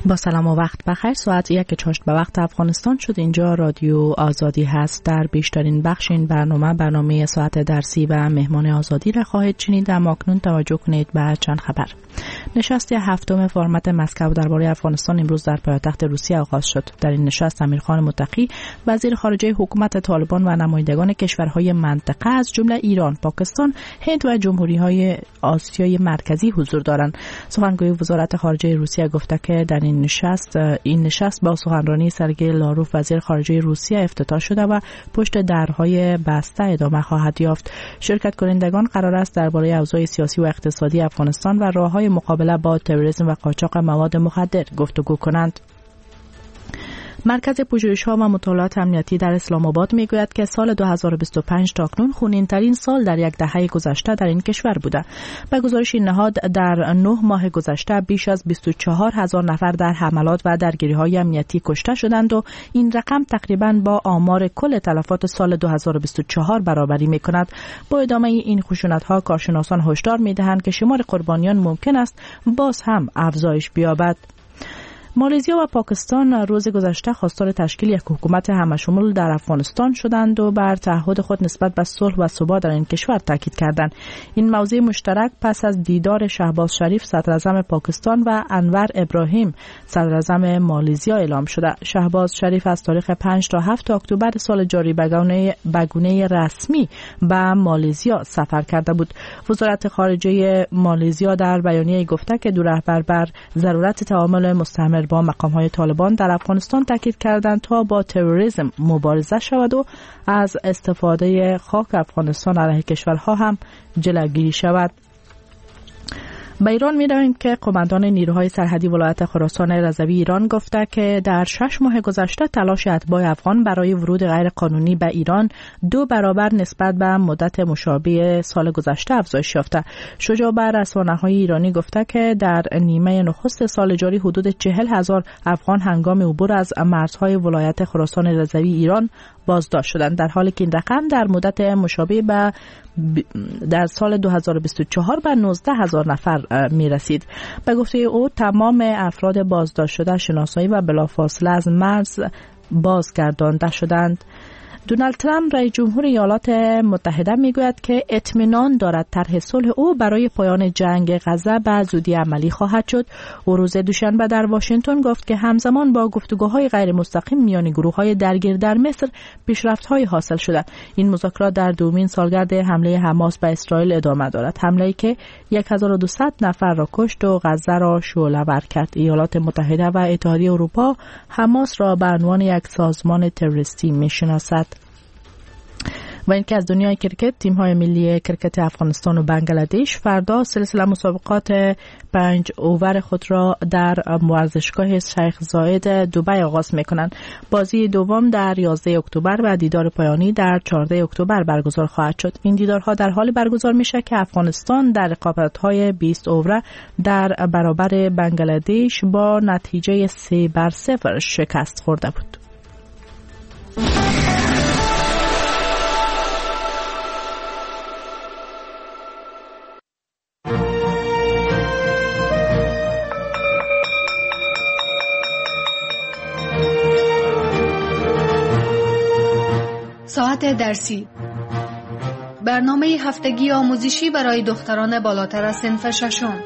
با سلام و وقت بخیر. ساعت 1:04 به وقت افغانستان شد. اینجا رادیو آزادی هست. در بیشترین بخش این برنامه ساعت درسی و مهمان آزادی را خواهید شنید. اما اکنون توجه کنید به چند خبر. نشست هفتم فرمت مسکو درباره افغانستان امروز در پایتخت روسیه آغاز شد. در این نشست امیرخان متقی وزیر خارجه حکومت طالبان و نمایندگان کشورهای منطقه از جمله ایران، پاکستان، هند و جمهوری‌های آسیای مرکزی حضور دارند. سخنگوی وزارت خارجه روسیه گفته که در این نشست با سخنرانی سرگئی لاروف وزیر خارجه روسیه افتتاح شده و پشت درهای بسته ادامه خواهد یافت. شرکت کنندگان قرار است درباره اوضاع سیاسی و اقتصادی افغانستان و راه‌های مقابله با تروریسم و قاچاق مواد مخدر گفتگو کنند. مرکز پژوهش‌ها و مطالعات امنیتی در اسلام آباد میگوید که سال 2025 تا اکنون خونین‌ترین سال در یک دهه گذشته در این کشور بوده. به گزارش این نهاد در 9 ماه گذشته بیش از 24,000 نفر در حملات و درگیری‌های امنیتی کشته شدند و این رقم تقریباً با آمار کل تلفات سال 2024 برابری می‌کند. با ادامه این خشونت‌ها کارشناسان هشدار می‌دهند که شمار قربانیان ممکن است باز هم افزایش بیابد. مالزیا و پاکستان روز گذشته خواستار تشکیل یک حکومت همشمول در افغانستان شدند و بر تعهد خود نسبت به صلح و ثبات در این کشور تاکید کردند. این موضوع مشترک پس از دیدار شهباز شریف صدراعظم پاکستان و انور ابراهیم صدراعظم مالزیا اعلام شده. شهباز شریف از تاریخ 5 تا 7 اکتبر سال جاری به گونه رسمی به مالزیا سفر کرده بود. وزارت خارجه مالزیا در بیانیه گفته که دو رهبر بر ضرورت تعامل مستمر با مقام‌های طالبان در افغانستان تاکید کردند تا با تروریسم مبارزه شود و از استفاده خاک افغانستان علیه کشورها هم جلوگیری شود. به ایران می‌رویم که قماندان نیروهای سرحدی ولایت خراسان رضوی ایران گفته که در 6 ماه گذشته تلاش اتباع افغان برای ورود غیر قانونی به ایران 2 برابر نسبت به مدت مشابه سال گذشته افزایش یافته. شجاع به رسانه‌های ایرانی گفته که در نیمه نخست سال جاری حدود 40,000 افغان هنگام عبور از مرزهای ولایت خراسان رضوی ایران بازداشت شدند، در حالی که این رقم در مدت مشابه در سال 2024 به 19,000 نفر می رسید. به گفته او تمام افراد بازداشت شده شناسایی و بلافاصله از مرز بازگردانده شدند. دونالد ترامپ رئیس جمهور ایالات متحده میگوید که اطمینان دارد طرح صلح او برای پایان جنگ غزه به زودی عملی خواهد شد. او روز دوشنبه در واشنگتن گفت که همزمان با گفتگوهای غیر مستقیم میان گروه‌های درگیر در مصر پیشرفت‌های حاصل شده. این مذاکرات در دومین سالگرد حمله حماس به اسرائیل ادامه دارد، حمله‌ای که 1200 نفر را کشت و غزه را شعله‌ور کرد. ایالات متحده و اتحادیه اروپا حماس را به عنوان یک سازمان تروریستی می‌شناسد. و اینکه از دنیای کرکت، تیم‌های ملی کرکت افغانستان و بنگلادش فردا سلسله مسابقات 5 اوور خود را در ورزشگاه شیخ زاید دبی آغاز می‌کنند. بازی دوم در 11 اکتبر و دیدار پایانی در 14 اکتبر برگزار خواهد شد. این دیدارها در حال برگزار میشه که افغانستان در رقابت‌های 20 اوور در برابر بنگلادش با نتیجه 3-0 شکست خورده بود. ساعت درسی، برنامه هفتگی آموزشی برای دختران بالاتر از صنف ششم.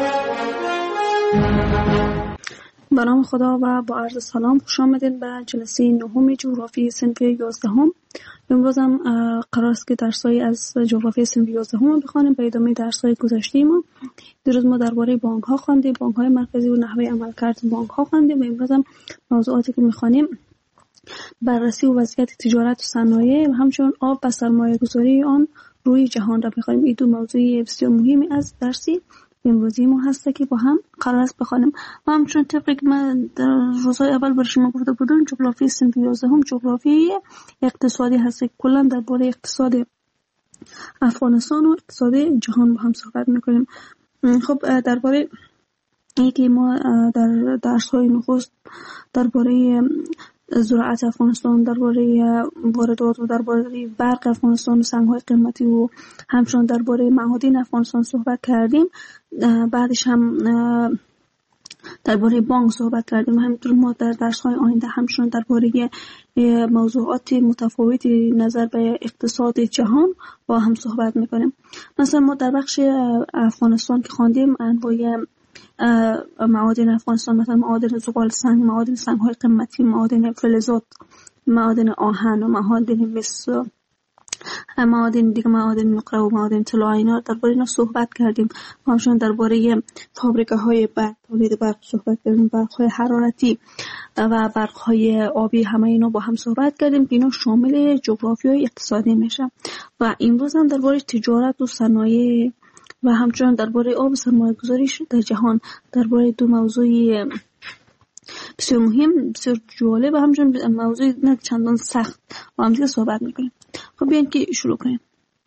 به نام خدا و با عرض سلام خوش آمدید به جلسه 9 جغرافی صنف 11. امروز هم قرار است که درس‌های از جغرافی صنف 11 بخوانیم به ادامه درس‌های گذشته ما. دیروز ما درباره بانک‌ها خواندیم، بانک‌های مرکزی و نحوه عملکرد بانک‌ها خواندیم و امروز هم موضوعاتی که می‌خوانیم بررسی و وضعیت تجارت و صنایع و همچنین آب و سرمایه‌گذاری آن روی جهان را می‌خوانیم. این دو موضوع بسیار مهمی از درسی امروزی ما هست که با هم قرار است بخوانیم. و همچنین طبقی که من در روزهای اول برای شما گفته بودم جغرافی صنف 11 جغرافی اقتصادی هست. کلا درباره اقتصاد افغانستان و اقتصاد جهان با هم صحبت می‌کنیم. خب درباره اینکه ما در درس‌های نخست درباره زراعت افغانستان، درباره واردات و درباره برق افغانستان و سنگ‌های قیمتی و همچنین درباره معادن افغانستان صحبت کردیم. بعدش هم درباره بانک صحبت کردیم. همینطور ما در درس‌های آینده همچنان درباره موضوعات متفاوتی نظر به اقتصاد جهان با هم صحبت میکنیم. مثلا ما در بخش افغانستان که خواندیم انواع معادن افغانستان، مثلا معادن زغال سنگ، معادن سنگ‌های قیمتی، معادن فلزات، معادن آهن و معادن مس، معادن دیگه، معادن نقره و معادن طلا، اینا درباره اینا صحبت کردیم. همچنین درباره فابریکه‌های برق، تولید برق صحبت کردیم، برق‌های حرارتی و برق‌های آبی، همه اینا با هم صحبت کردیم که اینا شامل جغرافیای اقتصادی میشه. و امروز هم درباره تجارت و صنایع و همچنین درباره آب سرمایه‌گذاری در جهان، درباره دو موضوع بسیار مهم، بسیار جالب و همچنین موضوع نه چندان سخت با هم دیگه صحبت میکنیم. خب بیاین که شروع کنیم.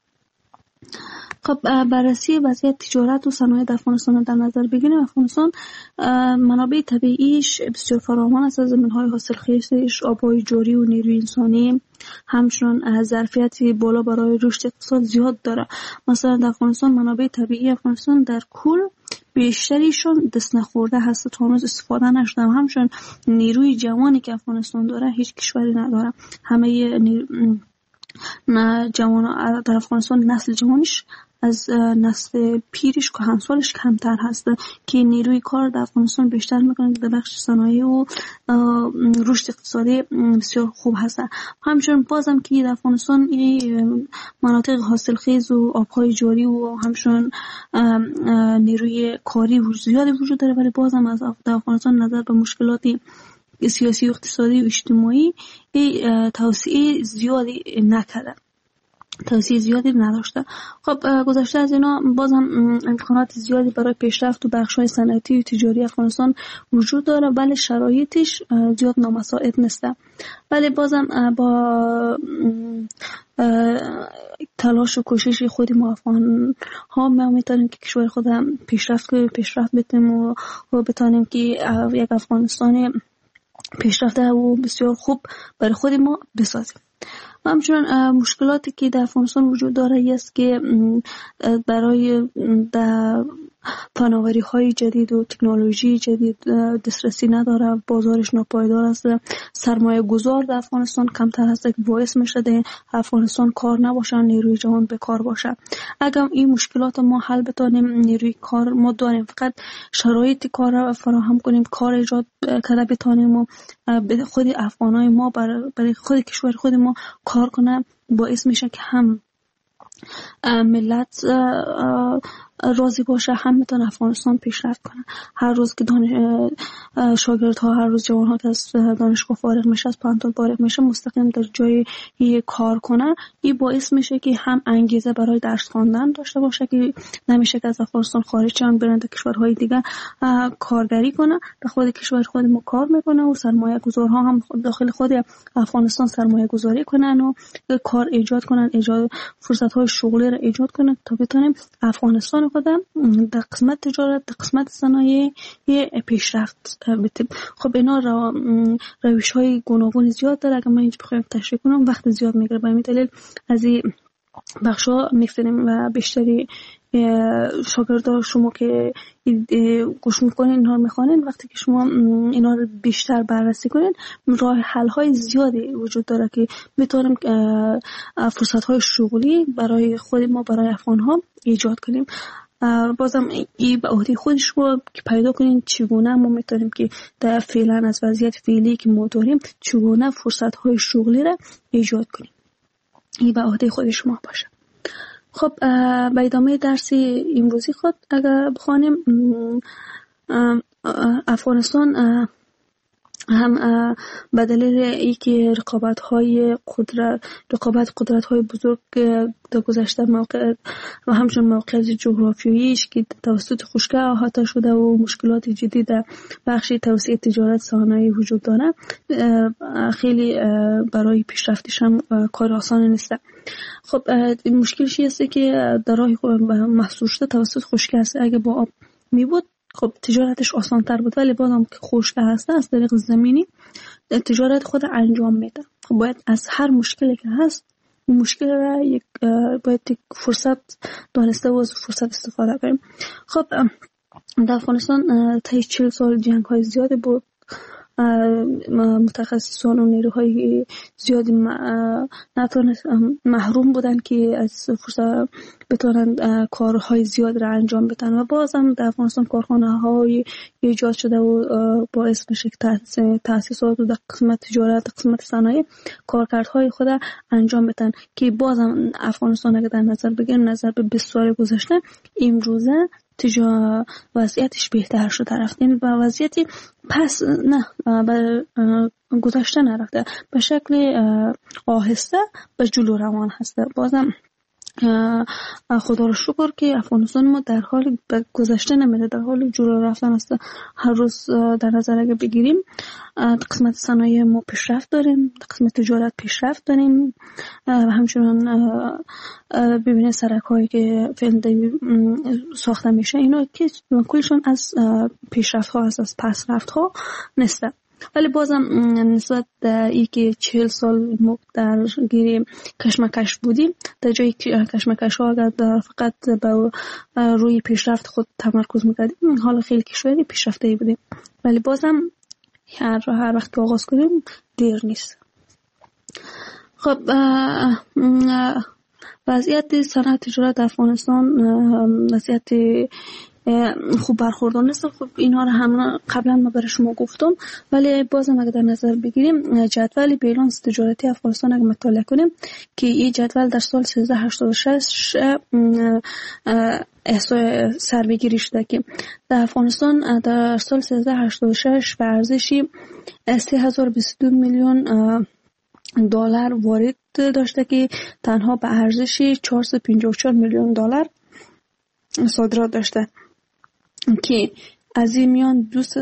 خب بررسی وضعیت تجارت و صنایع در افغانستان در نظر بگیریم. افغانستان منابع طبیعیش بسیار فراوان است، از زمین‌های حاصلخیزش، آب‌های جاری و نیروی انسانی، همچنین ظرفیت بالا برای رشد اقتصاد زیاد داره. مثلا در افغانستان منابع طبیعی افغانستان در کل بیشتریشون دست نخورده هست، تا هنوز استفاده نشده. همچنین نیروی جوانی که افغانستان داره هیچ کشوری نداره. همه جوان در افغانستان نسل جوانش از نسل پیرش که همسالش کمتر هست، که نیروی کار در افغانستان بیشتر میکنه در بخش صنایع و رشد اقتصادی بسیار خوب هست. همچنین بازم که در افغانستان مناطق حاصلخیز و آبهای جاری و همچنین نیروی کاری زیادی وجود داره، ولی بازم از در افغانستان نظر به مشکلاتی سیاسی و اقتصادی و اجتماعی توسعه زیادی نکرده، توسعه زیادی نداشته. خب گذشته از اینا بازم امکانات زیادی برای پیشرفت و بخش‌های صنعتی و تجاری افغانستان وجود داره، ولی شرایطش زیاد نامساعد نیست. ولی بازم با تلاش و کوشش خود ما افغان ها ما میتونیم که کشور خود پیشرفت بتیم و بتونیم که یک افغانستان پیشرفته و بسیار خوب برای خود ما بسازیم. همچنین مشکلاتی که در افغانستان وجود داره است که برای فناوری های جدید و تکنولوژی جدید دسترسی نداره، بازارش ناپایدار است، سرمایه گذار در افغانستان کمتر هست که باعث میشه در افغانستان کار نباشه، نیروی جوان بیکار باشه. اگر این مشکلات ما حل بتونیم، نیروی کار ما داریم، فقط شرایط کار فراهم کنیم، کار ایجاد کرده بتونیم و خود افغانای ما برای خود کشور خود ما کار کنه، باعث میشه که هم ملت راضی باشه، هم میتونه افغانستان پیشرفت کنه. هر روز که شاگردها، هر روز جوانها که از دانشگاه فارغ میشه، از پانتون فارغ میشه، مستقیم در جای کار کنه، این باعث میشه که هم انگیزه برای درس خواندن داشته باشه، که نمیشه که از افغانستان خارج شن برن در کشورهای دیگه کارگری کنه. در خود کشور خود ما کار میکنه و سرمایه گذارها هم داخل خود افغانستان سرمایه گذاری کنن و کار ایجاد کنن، ایجاد فرصت های شغلی را ایجاد کنن تا بتونیم افغانستان خودم در قسمت تجارت، در قسمت صنایع پیشرفت بتیم. خب اینا روش های گوناگون زیاد داره، اگر من اینجا بخوایم تشریح کنم وقت زیاد میگیره، به همین دلیل از این بخشا میگذاریم و بیشتری شاگردان شما که گوش میکنین، اینها رو میخوانین، وقتی که شما اینا رو بیشتر بررسی کنین، راه حل های زیادی وجود داره که میتونیم فرصت های شغلی برای خود ما، برای افغان ها ایجاد کنیم. بازم این به عهده خودش رو که پیدا کنین چگونه ما میتونیم که در فعلا از وضعیت فعلی که ما داریم چگونه فرصت های شغلی را ایجاد کنیم. این به عهده خود شما باشه. خب به ادامه درس امروزی خود اگر بخوانیم، افغانستان هم به دلیل اینکه رقابت قدرت های بزرگ در گذشته موقع و همچنین موقعیت جغرافیاییش که توسط خشکی احاطه شده و مشکلات جدی در بخش توسعه تجارت صنایع وجود داره، خیلی برای پیشرفتش هم کار آسان نیست. خب مشکلش هست که در راه محصول شده توسط خشکی است. اگه با آب می بود خب تجارتش آسان تر بود، ولی بازم که خشک هسته از طریق زمینی تجارت خود انجام میده. خب باید از هر مشکلی که هست اون مشکل را باید فرصت دانسته و از فرصت استفاده کنیم. خب در افغانستان تا 40 سال جنگ های زیادی بود. متخصصان و نیروهای زیادی محروم بودن که از فرصت بتونن کارهای زیاد را انجام بدن و باز هم در افغانستان کارخانه های ایجاد شده و باعث میشه که تاسیسات و در قسمت تجارت، قسمت صنایع کارکردهای خود انجام بدن که باز هم افغانستان اگر در نظر بگیریم نظر به 20 سال گذشته امروزه وضعیتش بهتر شده رفته و وضعیتی پس نه گذشته نرفته، به شکل آهسته به جلو روان هسته. بازم خدا رو شکر که افغانستان ما در حال گذشته نمیده، در حال جلو رفتن است. هر روز در نظر اگه بگیریم قسمت صنایع ما پیشرفت داریم، قسمت تجارت پیشرفت داریم و همچنان ببینید سرک هایی که فعلا ساخته میشه اینا که کلشون از پیشرفت ها است، از پسرفت ها نیست. ولی بازم نسبت ای که 40 سال ما در گیر کشمکش بودیم، در جای کشمکش ها اگر فقط به روی پیشرفت خود تمرکز میکردیم حالا خیلی کشوری پیشرفته بودیم، ولی بازم هر وقت آغاز کنیم دیر نیست. خب وضعیت صنعت تجارت در افغانستان وضعیت خوب برخوردار نیست. خب اینها رو هم قبلا ما برای شما گفتم، ولی بازم اگر در نظر بگیریم جدول بیلانس تجارتی افغانستان اگر مطالعه کنیم که این جدول در سال 1386 احصای سربگیری شده که در افغانستان در سال 1386 به ارزشی 3022 میلیون دلار وارد داشته که تنها به ارزشی 454 میلیون دلار صادرات داشته که از این میان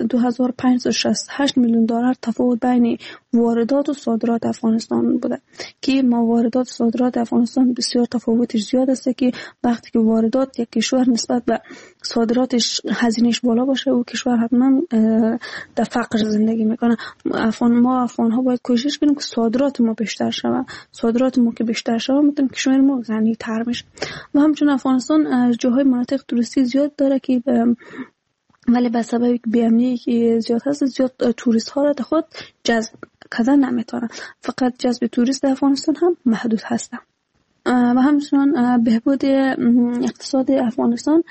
2568 میلیون دلار تفاوت بین واردات و صادرات افغانستان بوده که ما واردات و صادرات افغانستان بسیار تفاوتش زیاد است که وقتی که واردات یک کشور نسبت به صادراتش هزینهش بالا باشه او کشور حتما در فقر زندگی میکنه. ما افغان ها باید کوشش کنیم که صادرات ما بیشتر شود، صادرات ما که بیشتر شود میتونیم کشور ما غنی تر بشه. و همچنین افغانستان جاهای مناطق توریستی زیاد داره که ولی به سبب بی‌امنی که زیاد هست زیاد توریست ها را در خود جذب کردن نمیتونه، فقط جذب توریست در افغانستان هم محدود هست. و همچنان بهبود اقتصاد افغانستان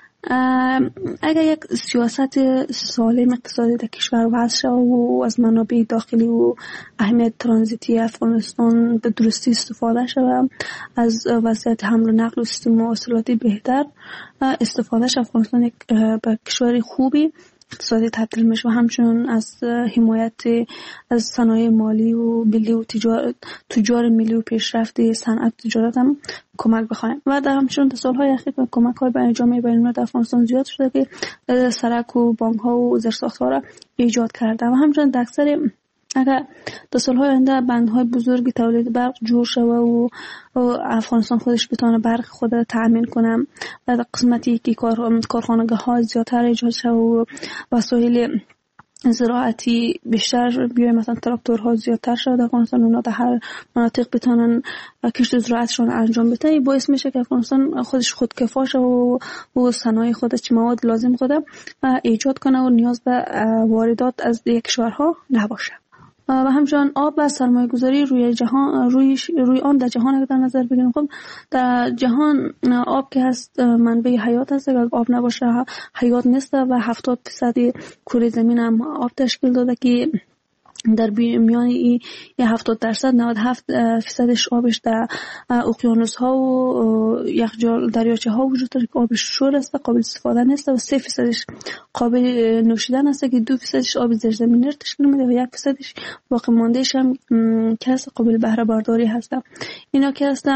اگر یک سیاست سالم اقتصادی در کشور وضع شود و از منابع داخلی و اهمیت ترانزیتی افغانستان به درستی استفاده شود، از وضعیت حمل و نقل و سیستم مواصلاتی بهتر استفاده شود، افغانستان یک به کشور خوبی اقتصادی تبدیل میشه و همچنان از حمایت از صنایع مالی و ملی و تجار ملی و پیشرفت صنعت تجارت هم کمک بخواهیم. و در همچنان در سالهای اخیر کمک های به جامعه بین‌المللی در افغانستان زیاد شده که سرک و بانک ها و زیرساخت‌ها را ایجاد کرده و همچنان در اکثر اگر در سالهای آینده بندهای بزرگی تولید برق جور شود و افغانستان خودش بتونه برق خود را تأمین کنه و در قسمتی که کارخانگاه ها زیادتر ایجاد شود و وسایل زراعتی بیشتر بیای مثلا تراکتورها زیادتر شد در افغانستان اونا در هر مناطق بتونن کشت زراعتشون انجام بدن، این باعث میشه که افغانستان خودش خودکفا شه و صنایع خودش چه مواد لازم خود ایجاد کنه و نیاز به واردات از دیگر کشورها نباشه. و همچنان آب و سرمایه گذاری روی جهان روی آن در جهان اگر در نظر بگیریم، خب در جهان آب که هست منبع حیات هست، اگر آب نباشه حیات نیست و 70% کره زمین هم آب تشکیل داده که در میان این 70% 97% آبش در اقیانوس ها و یخچال دریاچه ها وجود داره که آبش شور است، قابل استفاده نیست و 3% قابل نوشیدن است که 2% آب زیرزمینی تشکیل میده و 1% باقی ماندهش هم که هست قابل بهره برداری هست. اینا که هست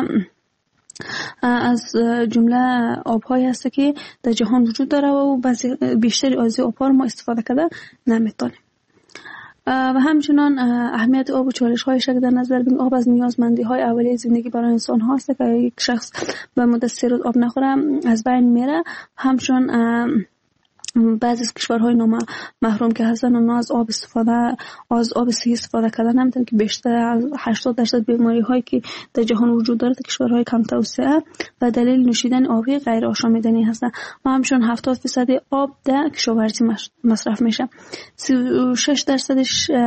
از جمله آب‌هایی هست که در جهان وجود داره و بیشتری از آب‌ها ما استفاده کرده نمیتونیم. و همچنان اهمیت آب و چالش‌هایش که در نظر بگیریم، آب از نیازمندی‌های اولیه زندگی برای انسان هاست که یک شخص به مدت 3 روز آب نخوره از بین میره. همچنان بعضی از کشورهای محروم که هستن اونا از آب صحی استفاده کردن نمیتونن که بیشتر از 80% بیماری هایی که در جهان وجود داره در کشورهای کم توسعه و دلیل نوشیدن آبی غیر آشامیدنی هستن و همچنین 70% آب در کشاورزی مصرف میشه. 36%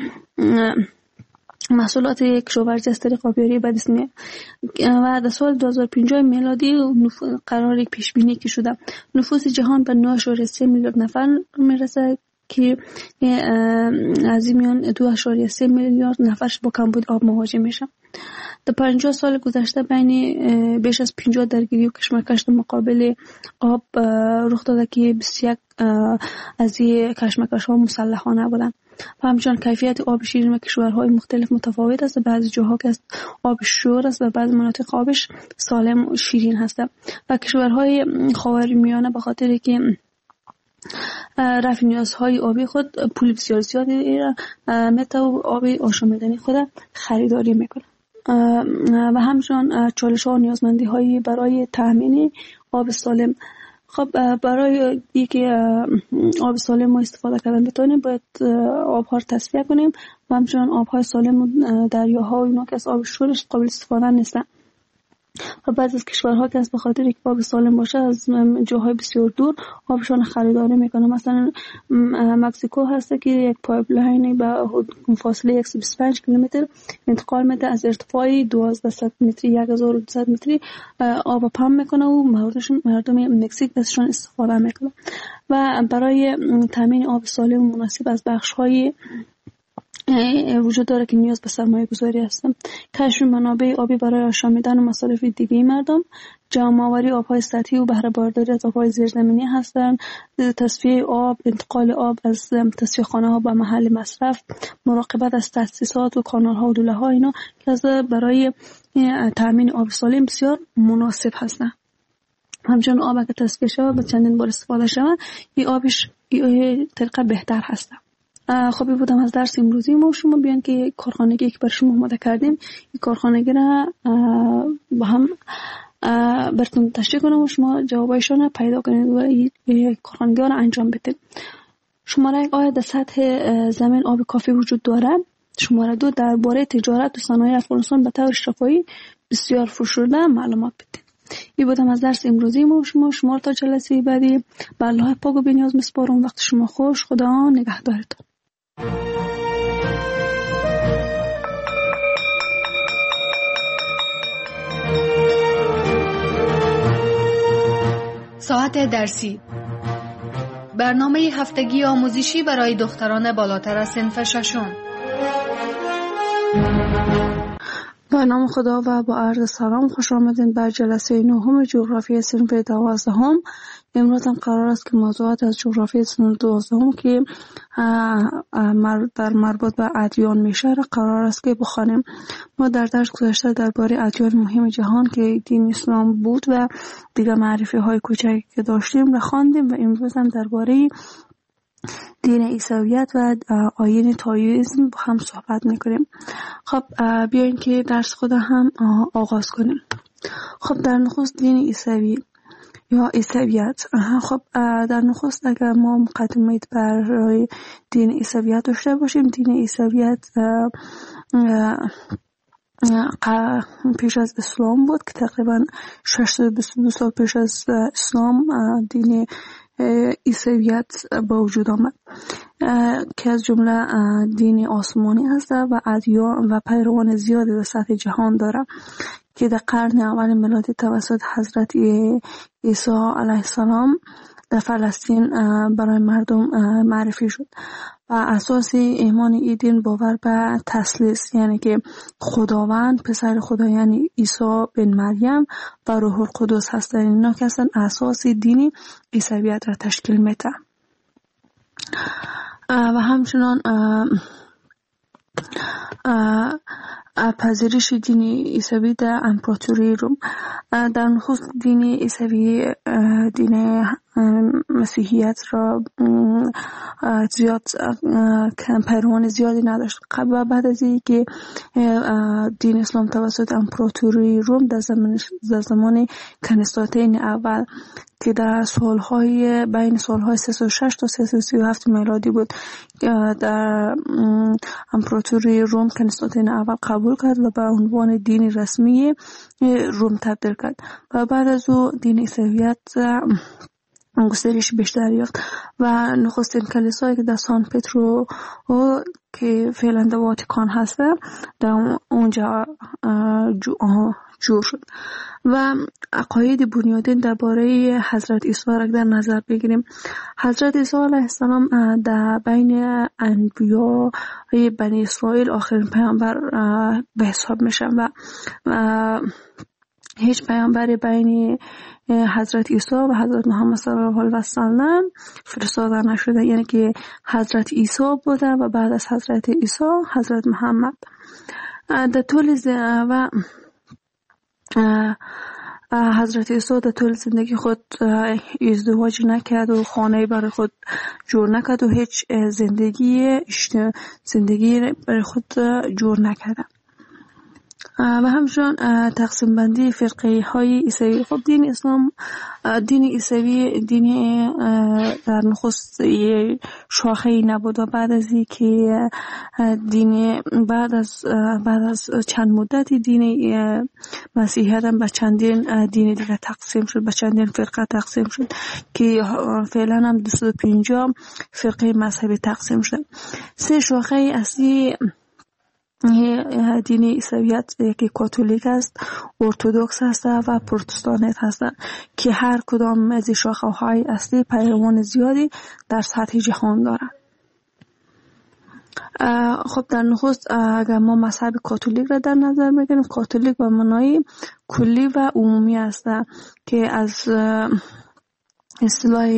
محصولات کشاورزی از طریق آبیاری به دست میاد و در سال 2050 میلادی قرار پیش بینی که شده نفوس جهان به 9.3 میلیارد نفر میرسه که از این میان 2.3 میلیارد نفرش با کمبود آب مواجه میشه. در 50 سال گذشته بین بیش از 50 درگیری و کشمکش در مقابل آب رخ داده که 21 از این کشمکش ها مسلحانه بودن و همچنان کیفیت آب شیرین و کشورهای مختلف متفاوت است. بعضی جاها که آب شور است و بعضی مناطق آبش سالم و شیرین هست و کشورهای خاورمیانه به خاطر که رفع نیازهای آبی خود پول بسیار زیادی متر آب آشامیدنی خود خریداری میکنه و همچنان چالش ها و نیازمندی هایی برای تامین آب سالم. خب برای اینکه آب سالم ما استفاده کردن بتونیم باید آبها رو تصفیه کنیم و همچنان آبهای سالم دریاها و اینا که از آب شورش قابل استفاده نیستن و بعضی از کشورها که از به خاطر اینکه آب سالم باشه از جاهای بسیار دور آبشون خریداری میکنه. مثلا مکزیکو هست که یک پایپلاین به فاصله 125 کیلومتر انتقال میده از ارتفاع 1200 متری 1200 متری آب پمپ میکنه و مردم مکزیک ازشون استفاده میکنه و برای تامین آب سالم و مناسب از بخش‌های وجود داره که نیاز به سرمایه گذاری هستم. کشف منابع آبی برای آشامیدن و مصارف دیگه مردم، جمع آوری آبهای سطحی و بهره برداری از آبهای زیرزمینی هستند، تصفیه آب، انتقال آب از تصفیه خانه ها به محل مصرف، مراقبت از تاسیسات و کانال ها و دوله ها اینا که برای تامین آب سالم بسیار مناسب هستند. همچنین آب که تصفیه شود به چندین بار استفاده شود این آبش طریقه بهتر هست. خب بودم از درس امروزی ما شما بیان که کارخانگی که بر شما آماده کردیم این کارخانگی را با هم براتون تشریح کنم و شما جوابایشان را پیدا کنید و این کارخانگی را انجام بدید. شماره 1 آیا در سطح زمین آب کافی وجود داره؟ شماره 2 درباره تجارت و صنایع افغانستان به طور شفاهی بسیار فروشنده معلومات بدید. این بودم از درس امروزی ما شما تا جلسه بعدی به الله پاک و بی‌نیاز میسپارم. وقت شما خوش. خدا نگهدارتون. ساعت درسی، برنامه هفتگی آموزشی برای دختران بالاتر از صنف ششم. به نام خدا و با عرض سلام خوش آمدین بر جلسه 9 جغرافی صنف 12. امروز هم قرار است که موضوعات از جغرافی صنف 12 که در مربوط به ادیان میشه را قرار است که بخوانیم. ما در درس گذشته درباره ادیان مهم جهان که دین اسلام بود و دیگر معرفی های کوچکی که داشتیم را خواندیم و امروز هم درباره دین عیسویت و آیین تائویسم هم صحبت میکنیم. خب بیاین که درس خود هم آغاز کنیم. خب در نخست دین عیسوی یا عیسویت. خب در نخست اگر ما مقدمه برای دین عیسویت داشته باشیم، دین عیسویت پیش از اسلام بود که تقریبا 622 سال پیش از اسلام دین عیسویت با وجود آمد که از جمله دین آسمانی هست و ادیان و پیروان زیادی در سطح جهان داره که در قرن اول میلادی توسط حضرت عیسی علیه السلام در فلسطین برای مردم معرفی شد و اساس ایمان این دین باور به تثلیث، یعنی که خداوند پسر خدا یعنی عیسی بن مریم و روح القدس هستند. اینا که اصلا اساس دینی عیسویت را تشکیل میده و همچنان پذیرش دین عیسوی در امپراتوری روم. در نخست دین عیسوی دین مسیحیت را زیاد پیروان زیادی نداشت. بعد از اینکه دین اسلام توسط امپراتوری روم در زمان کنستانتین اول که در سالهای بین سالهای 306 تا 337 میلادی بود در امپراتوری روم کنستانتین اول قبول کرد و به عنوان دین رسمی روم تبدیل کرد و بعد از او دین عیسویت گسترش بیشتر یافت و نخستین کلیسایی که در سان پترو که فعلا در واتیکان هست در اونجا جور شد. و عقاید بنیادین درباره حضرت عیسی را در نظر بگیریم. حضرت عیسی علیه السلام در بین انبیای بنی اسرائیل آخرین پیامبر به حساب میشن و هیچ پیامبری بین حضرت عیسی و حضرت محمد صلی الله علیه و سلم فرستاده نشده، یعنی که حضرت عیسی بوده و بعد از حضرت عیسی حضرت محمد. در طول حضرت عیسی در طول زندگی خود ازدواج نکرد و خانه برای خود جور نکرد و هیچ زندگی برای خود جور نکرد. و همچنان تقسیم بندی فرقه های عیسوی. خب دین اسلام، دین عیسوی دین در نخست شاخه‌ای نبود و بعد از اینکه دین بعد از چند مدتی دین مسیحیت هم به چندین دین دیگه تقسیم شد، به چندین فرقه تقسیم شد که فعلا هم 250 فرقه مذهبی تقسیم شد. سه شاخه اصلی دین عیسویت یکی کاتولیک است، ارتدوکس است و پروتستانت هست که هر کدام از شاخه های اصلی پیروان زیادی در سطح جهان دارند. خب در نخست اگر ما مذهب کاتولیک را در نظر بگیریم، کاتولیک به معنای کلی و عمومی است که از اصطلاح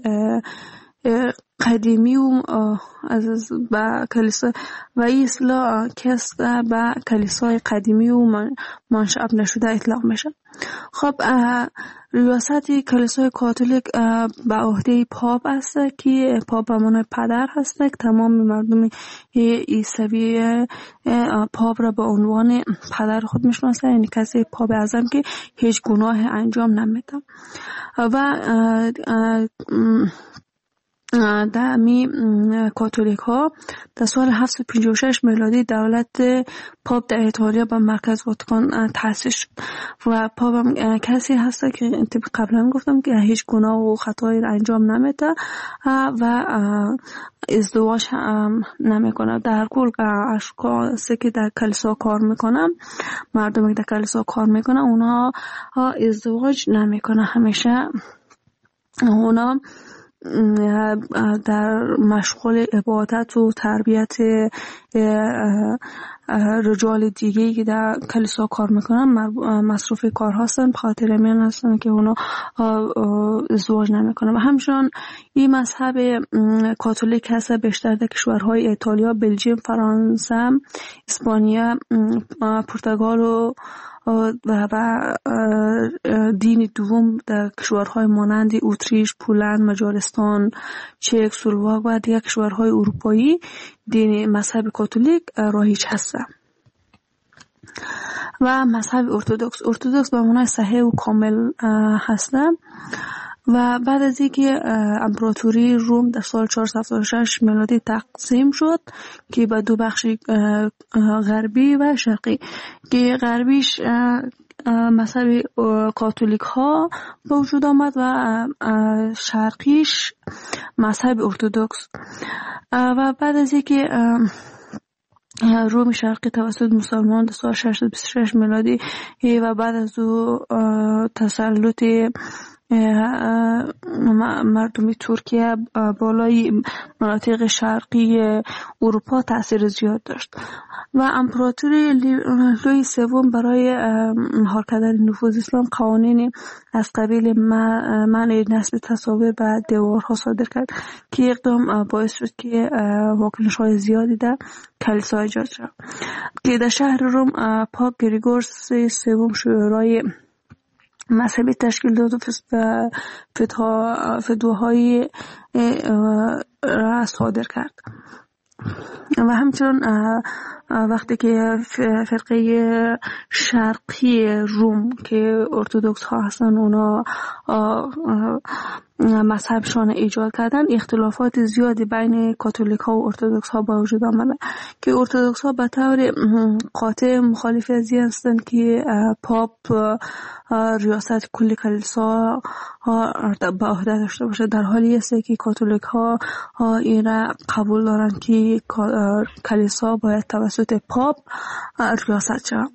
قدیمی و از با کلیسا و این اصطلاح کست با کلیسای قدیمی و منشأ نشده اطلاق میشه. خب ریاست کلیسای کاتولیک به عهده پاپ است که پاپ به معنای پدر هست که تمام مردم عیسوی پاپ را به عنوان پدر خود میشناسند، یعنی کسی پاپ اعظم که هیچ گناه انجام نمیده. و در کاتولیک ها در سال 756 میلادی دولت پاپ در ایتالیا به مرکز واتیکان تأسیس شد و پاپ هم کسی هست که قبلا گفتم که هیچ گناه و خطایی را انجام نمیده و ازدواج نمیکنه. در کل اشخاصی که در کلیسا کار میکنن، مردمی که در کلیسا کار میکنن، اونها ازدواج نمیکنه، همیشه اونا در مشغول عبادت و تربیت رجال دیگه‌ای که در کلیسا کار میکنن مصروف کار هستن، بخاطر همین هستن که اونا ازدواج نمیکنن. و همچنان این مذهب کاتولیک هست بیشتر در کشورهای ایتالیا، بلژیم، فرانسه، اسپانیا، پرتغال و دین دوم در کشورهای مانند اتریش، پولند، مجارستان، چک، سلواک و دیگر کشورهای اروپایی دین مذهب کاتولیک رایج هست. و مذهب ارتدوکس به معنای صحیح و کامل هست. و بعد از اینکه امپراتوری روم در سال 476 میلادی تقسیم شد که به دو بخش غربی و شرقی، که غربیش مذهب کاتولیک ها به وجود آمد و شرقیش مذهب ارتدوکس. و بعد از اینکه روم شرقی توسط مسلمان در سال 626 میلادی و بعد از او تسلط مردمی ترکیه بالای مناطق شرقی اروپا تأثیر زیاد داشت و امپراتوری لویی سوم برای مهار کردن نفوذ اسلام قوانین از قبیل منع نصب تصاویر به دیوارها صادر کرد که اقدام باعث شد که واکنش‌های زیادی در کلیسا ایجاد شد که در شهر روم پاپ گریگورس سوم شورای مذهبی تشکیل داد و فتواهای را صادر کرد و همچنین وقتی که فرقه شرقی روم که ارتدوکس ها هستن اونا مذهبشان ایجاد کردن، اختلافات زیادی بین کاتولیک ها و ارتدوکس ها با وجود آمده که ارتدوکس ها به طور قاطع مخالف از این هستند که پاپ ریاست کل کلیسا به عهده داشته باشه، در حالی است که کاتولیک ها این را قبول دارن که کلیسا باید توسط پاپ ریاست شود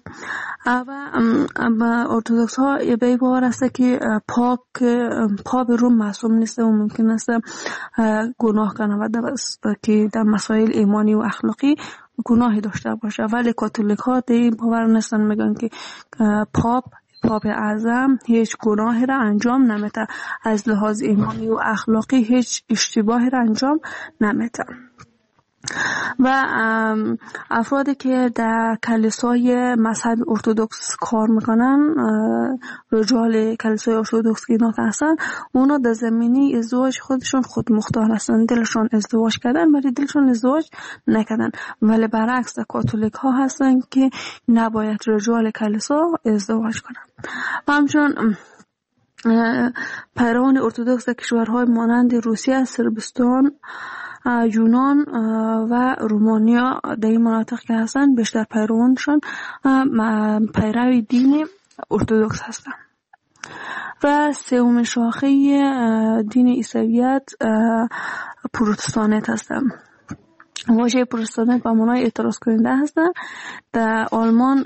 و ارتدوکس ها به این باور است که پاپ روم معصوم نیست و ممکن است گناه کنه و که در مسائل ایمانی و اخلاقی گناهی داشته باشه، ولی کاتولیک ها در این باور نیستن، میگن که پاپ اعظم هیچ گناهی را انجام نمیده، از لحاظ ایمانی و اخلاقی هیچ اشتباهی را انجام نمیده. و افرادی که در کلیسای مذهب ارتدوکس کار میکنن، رجال کلیسای ارتدوکس که اینا هستن، اونا در زمینه ازدواج خودشون خود مختار هستن، دلشون ازدواج کردن ولی دلشون ازدواج نکردن، ولی برعکس کاتولیک ها هستن که نباید رجال کلیسا ازدواج کنن. و همچنین پیروان ارتدوکس در کشورهای مانند روسیه، صربستان، یونان و رومانیا در این مناطق که هستن بیشتر پیروانشان پیروی دین ارتدوکس هستن. و سومین شاخه دین عیسویت پروتستانت هستن. واژه پروتستانت به معنای اعتراض کننده هستن. در آلمان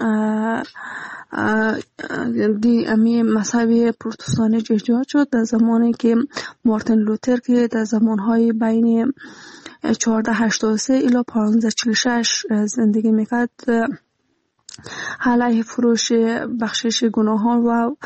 امی مذهب پروتستانی ایجاد شد در زمانی که مارتین لوتر که در زمانهای بین 1483 الی 1546 زندگی میکرد، علیه فروش بخشش گناهان و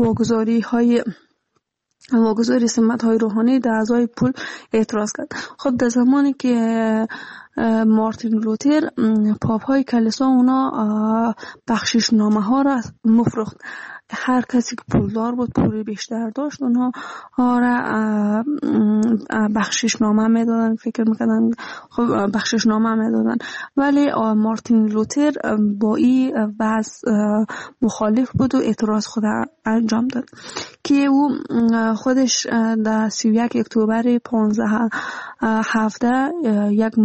واگذاری سمت‌های روحانی در اعضای پول اعتراض کرد. خب در زمانی که مارتین لوتر، پاپ‌های کلیسا اونا بخشش نامه ها را مفروخت. هر کسی که پولدار بود، پولی بیشتر داشت، اونها را بخشش نامه میدادن، فکر میکردن خب بخشش نامه میدادن. ولی مارتین لوتر با این وضع مخالف بود و اعتراض خود انجام داد که او خودش در 31 اکتبر 1517 یک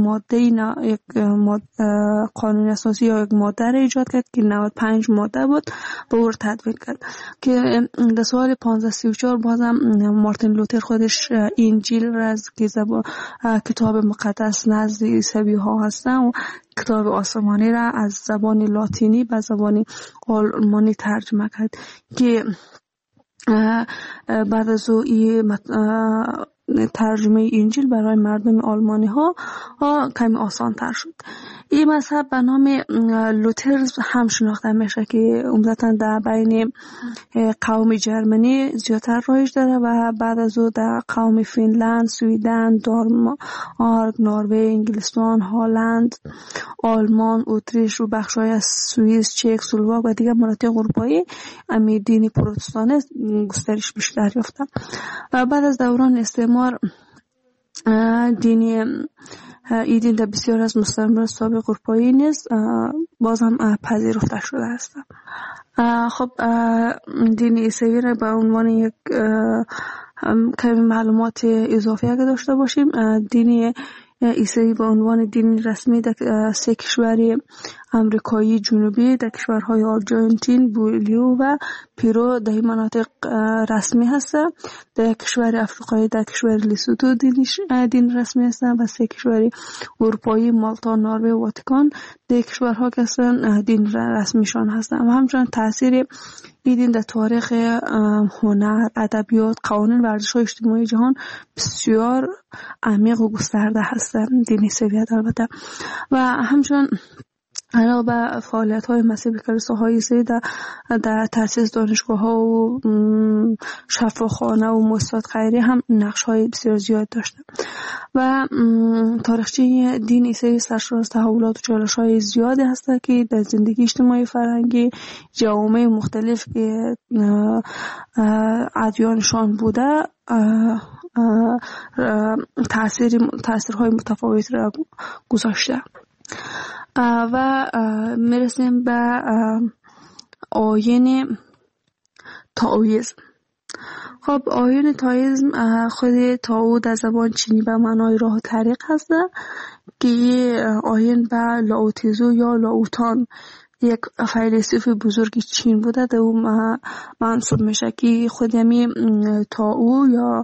قانون اساسی یا یک ماده را ایجاد کرد که 95 ماده بود به او تدوین کرد که در سال 1534 بازم مارتین لوتر خودش انجیل را از کتاب مقدس نزد عیسوی ها هستن و کتاب آسمانی را از زبان لاتینی به زبان آلمانی ترجمه کرد که بعد از این ترجمه انجیل برای مردم آلمانی ها کمی آسان تر شد. این مذهب به نام لوترز هم شناخته میشه که عمدتاً در بین قوم جرمنی زیادتر رایج داره و بعد از او در قوم فنلند، سویدن، دانمارک، نروژ، انگلستان، هلند، آلمان، اتریش و بخش‌های از سوئیس، چک، اسلواک و دیگر مناطق اروپایی امی دین پروتستانی گسترش بیشتر یافته. و بعد از دوران استعمار این دین در بسیار از مستعمرات سابق اروپایی نیز باز هم پذیرفته شده است. خب دین عیسوی را به عنوان یک کمی معلومات اضافی اگه داشته باشیم، دین عیسوی به عنوان دین رسمی در 3 کشور امریکایی جنوبی در کشورهای آرژانتین، بولیو و پیرو در مناطق رسمی هست. در کشور افریقایی در کشور لیسوتو دین رسمی هست و 3 کشور اروپایی مالتا، نروژ و واتیکان در کشورها که هستن دین رسمیشان هستن. و همچنین تاثیر این دین در تاریخ هنر، ادبیات، قوانین و ارزش‌های اجتماعی جهان بسیار عمیق و گسترده هست. دین عیسویت البته. و همچنین علاوه بر فعالیت‌های مذهبی کلیساهای عیسی در تأسیس دانشگاه‌ها و شفاخانه و مؤسسات خیریه هم نقش‌های بسیار زیاد داشته. و تاریخچه دین عیسی سرشار از تحولات و چالش‌های زیادی هست که در زندگی اجتماعی فرهنگی جوامع مختلف که ادیانشان بوده تأثیرهای متفاوتی را گذاشته. و میرسیم به آیین تائویسم. خب آیین تائویسم خود تائو در زبان چینی به معنای راه و طریق هست که آیین به لاوتزو یا لاوتان یک فیلسوف بزرگ چین بوده در اون منصوب میشه که خود همی تائو یا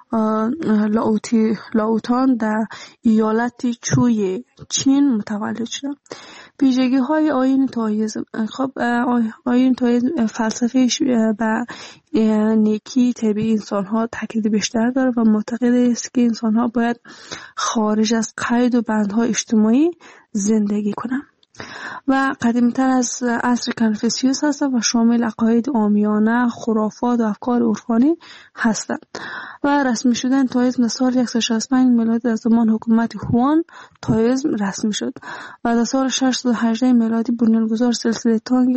لاوتان در ایالت چوی چین متولد شد. ویژگی های آیین تائویسم. خب آیین تائویسم فلسفه‌اش به نیکی طبیعی انسان ها تاکید بیشتر داره و معتقد است که انسان ها باید خارج از قید و بندهای اجتماعی زندگی کنند. و قدیمی‌تر از عصر کنفوسیوس هست و شامل عقاید عامیانه، خرافات و افکار عرفانی هستند. و رسمی شدن تائویسم سال 165 میلادی در زمان حکومت هوان تائویسم رسمی شد و در سال 618 میلادی بنیانگذار سلسله تانگ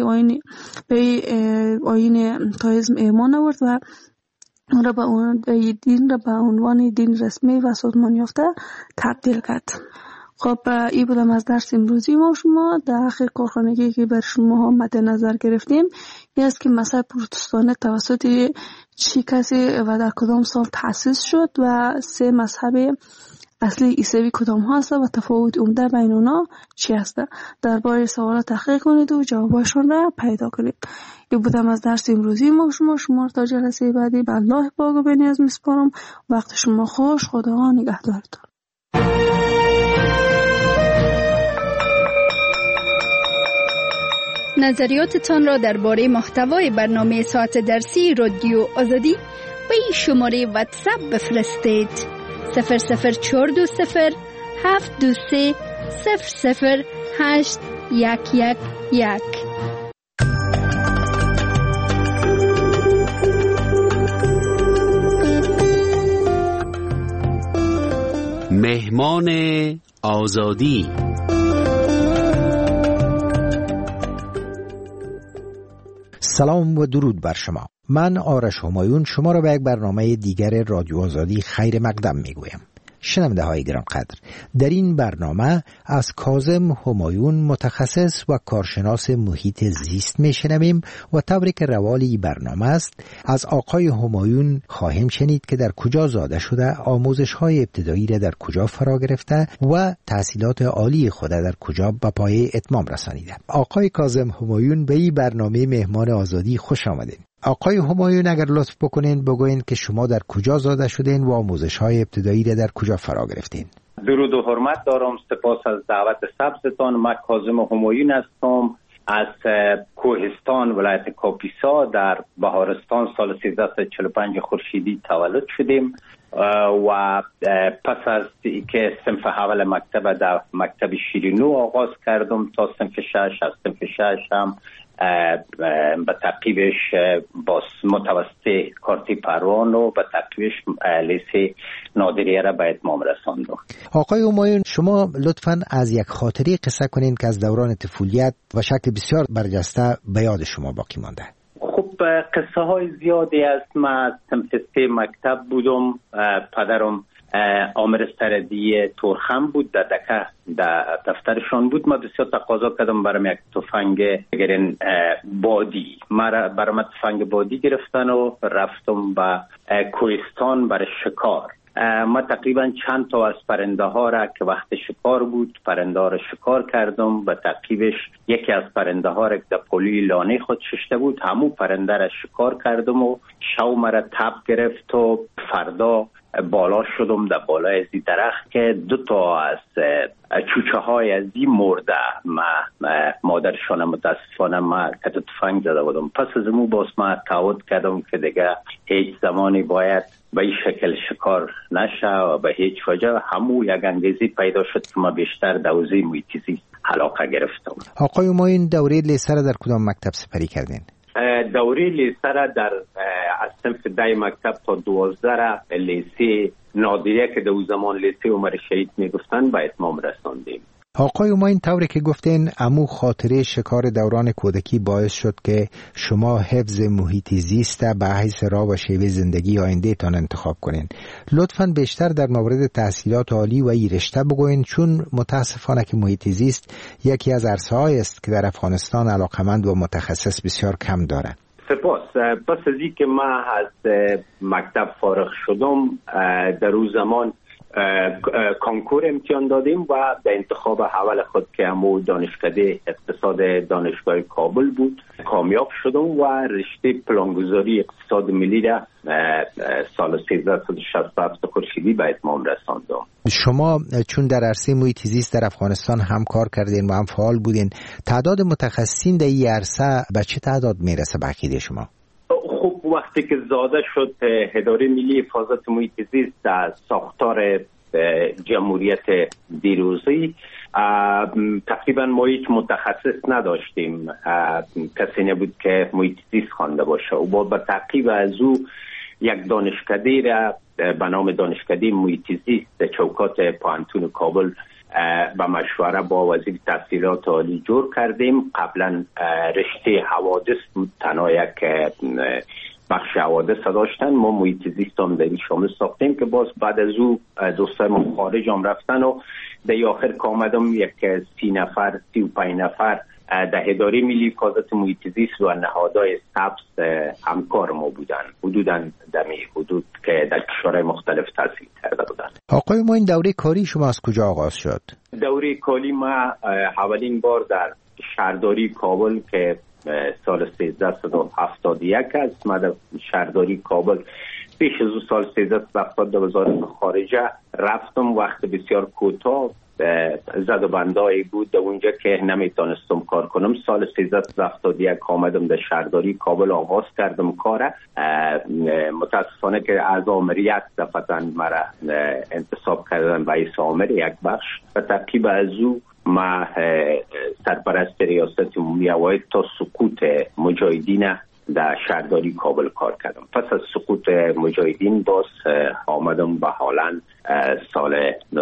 آیین تائویسم ایمان آورد و اون را به عنوان دین رسمی و سازمان یافته تبدیل کرد. خب این بودم از درس امروزی ما شما. در آخر کارخانگی که بر شما مد نظر گرفتیم این است که مذهب پروتستانی توسط چه کسی و در کدام سال تأسیس شد و 3 مذهب اصلی عیسوی کدام ها هست و تفاوت عمده بین اونا چی هست. درباره سوالات تحقیق کنید و جوابشون را پیدا کنید. این بودم از درس امروزی ما شما تا جلسه بعدی به الله پاک و بنیاز میسپارم. وقت شما خوش. خدا نگهدارتون. نظریاتتان را درباره محتوای برنامه ساعت درسی رادیو آزادی به این شماره واتساپ بفرستید. 00420 723 008 111. مهمان آزادی. سلام و درود بر شما. من آرش همایون شما را به یک برنامه دیگر رادیو آزادی خیر مقدم میگویم. شنونده های گرانقدر، در این برنامه از کاظم همایون متخصص و کارشناس محیط زیست میشنویم و طوری که روال این برنامه است از آقای همایون خواهیم شنید که در کجا زاده شده، آموزش های ابتدایی را در کجا فرا گرفته و تحصیلات عالی خود در کجا به پایه اتمام رسانیده. آقای کاظم همایون به این برنامه مهمان آزادی خوش آمدین. آقای همایون اگر لطف بکنین بگوین که شما در کجا زاده شدین و آموزش‌های ابتدایی را در کجا فرا گرفتین؟ درود و حرمت دارم. سپاس از دعوت سبزتان. من کاظم همایون هستم از کوهستان ولایت کاپیسا در بهارستان. سال 1345 خورشیدی تولد شدیم و پس از که صنف اول مکتب در مکتب شیرینو آغاز کردم تا صنف 6. از صنف 6 هم به تعقیبش با متوسط کارتی پروان و به تعقیبش لیسه نادریه را به اتمام رساندم. آقای همایون شما لطفاً از یک خاطره قصه کنین که از دوران طفولیت و شکل بسیار برجسته به یاد شما باقی مانده. خب قصه های زیادی است. من صنف 3 مکتب بودم. پدرم آمر استردی تورخم بود، در دکه در دفترشان بود. من بسیار تقاضا کردم برام یک تفنگ بگیرن بادی. برام تفنگ بادی گرفتن و رفتم به کوهستان برای شکار. ما تقریبا چند تا از پرنده ها را که وقت شکار بود پرنده ها را شکار کردم. به تعقیبش یکی از پرنده ها را که در پولی لانه خود ششته بود همون پرنده را شکار کردم و شو مرا تب گرفت و فردا بالا شدم در بالای از درخت که 2 تا از چوچه های از این مرده مادرشان متاسفانه ما کت تفنگ زده بودم. پس از امو باز ما تعهد کردم که دیگه هیچ زمانی باید به این شکل شکار نشه و به هیچ وجه همو یک انگیزی پیدا شد که ما بیشتر دوزی محیط زیست علاقه گرفتم. آقای همایون دوره لیسه را در کدام مکتب سپری کردین؟ دوره لیسه را در از صنف 10 مکتب تا 12 را لیسه نادیه که در زمان لیسه عمر شهید میگفتن به اتمام رساندیم. آقای همایون طوری که گفتین امو خاطره شکار دوران کودکی باعث شد که شما حفظ محیط زیست به حیث راه و شیوه زندگی آینده تان انتخاب کنین. لطفاً بیشتر در مورد تحصیلات عالی و این رشته بگوین، چون متاسفانه که محیط زیست یکی از عرصه‌هایی است که در افغانستان علاقمند و متخصص بسیار کم داره. سپاس. پس از اینکه ما از مکتب فارغ شدم در روز زمان کنکور امتحان دادیم و به انتخاب اول خود که همو دانشکده اقتصاد دانشگاه کابل بود کامیاب شدم و رشته پلانگذاری اقتصاد ملی را سال 1367 خورشیدی به اتمام رساندم. شما چون در عرصه محیط زیست در افغانستان هم کار کردین و هم فعال بودین، تعداد متخصصین در این عرصه به چه تعداد میرسه به عقیده شما؟ خب وقتی که زاده شد اداره ملی حفاظت محیط زیست در ساختار جمهوریت دیروزی، تقریبا ما هیچ متخصص نداشتیم، کسی نبود که محیط زیست خوانده باشه و با تعقیب از او یک دانشکده را به نام دانشکده محیط زیست چوکات پوهنتون کابل با مشوره با وزیر تحصیلات عالی جور کردیم. قبلا رشته حوادث بود، تنها یک بخش حوادث داشتن، ما محیط زیست هم در این شامل ساختیم که باز بعد از او دوستای ما خارج هم رفتن و در آخر که آمدم یک 35 نفر در اداره ملی حفاظت محیط زیست و نهادهای سبز همکار ما بودن، حدوداً دمی حدود که در کشورهای مختلف تحصیل کرده بودن. آقای ما این دوره کاری شما از کجا آغاز شد؟ دوره کاری ما اولین بار در شهرداری کابل که سال 1371 است، ما در شهرداری کابل پیش از او سال 1370 در وزارت خارجه رفتم. وقت بسیار کوتاه زد و بندایی بود در اونجا که نمیتونستم کار کنم. سال 1371 آمدم در شهرداری کابل آغاز کردم کار. متاسفانه که از آمریت دفتن مرا انتصاب کردن به رئیس آمر یک بخش و تعقیب از او ما سرپرست ریاست عمومی عواید تا سقوط مجاهدین در شهرداری کابل کار کردم. پس از سقوط مجاهدین باز آمدم به هالند سال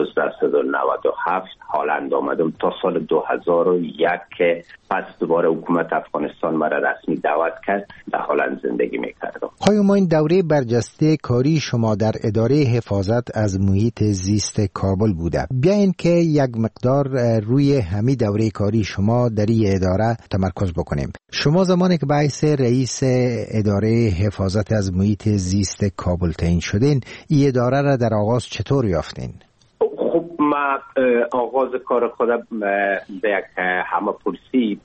1997 هالند آمدم تا سال 2001 که پس دوباره حکومت افغانستان مرا رسمی دعوت کرد در هالند زندگی میکردم. آیا ما این دوره برجسته کاری شما در اداره حفاظت از محیط زیست کابل بوده؟ بیاین که یک مقدار روی همین دوره کاری شما در این اداره تمرکز بکنیم. شما زمانی که باعث رئیس اداره حفاظت از محیط زیست کابل تعیین شدین، این اداره را در آغاز چطور یافتین؟ خب ما آغاز کار خودم به یک همه پرسی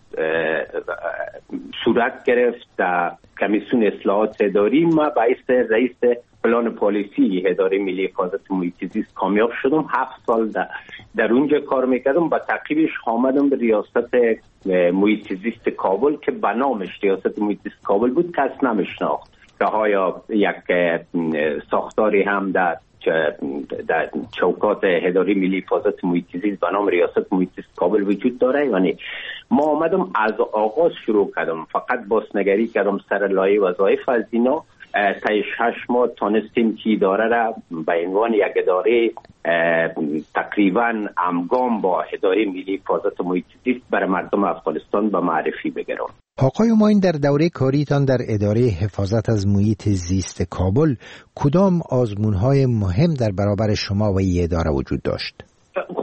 صورت گرفت در کمیسیون اصلاحات اداری. ما باعث رئیس پلان پالیسی اداره ملی حفاظت محیط زیست کامیاب شدم. 7 سال در اونجا کار میکردم. با تعقیبش آمدم به ریاست محیط زیست کابل که به نامش ریاست محیط زیست کابل بود، کس نمیشناخت که آیا یک ساختاری هم در چوکات اداره ملی حفاظت محیط زیست به نام ریاست محیط زیست کابل وجود داره. یعنی ما آمدم از آغاز شروع کردم، فقط بازنگری کردم سر لایه وظایف از اینا. تا 6 ماه تانستیم که اداره را به عنوان یک اداره تقریبا همگام با اداره ملی حفاظت محیط زیست برای مردم افغانستان به معرفی بگیرم. آقای معین، در دوره کاریتان در اداره حفاظت از محیط زیست کابل کدام آزمون‌های مهم در برابر شما و این اداره وجود داشت؟ خب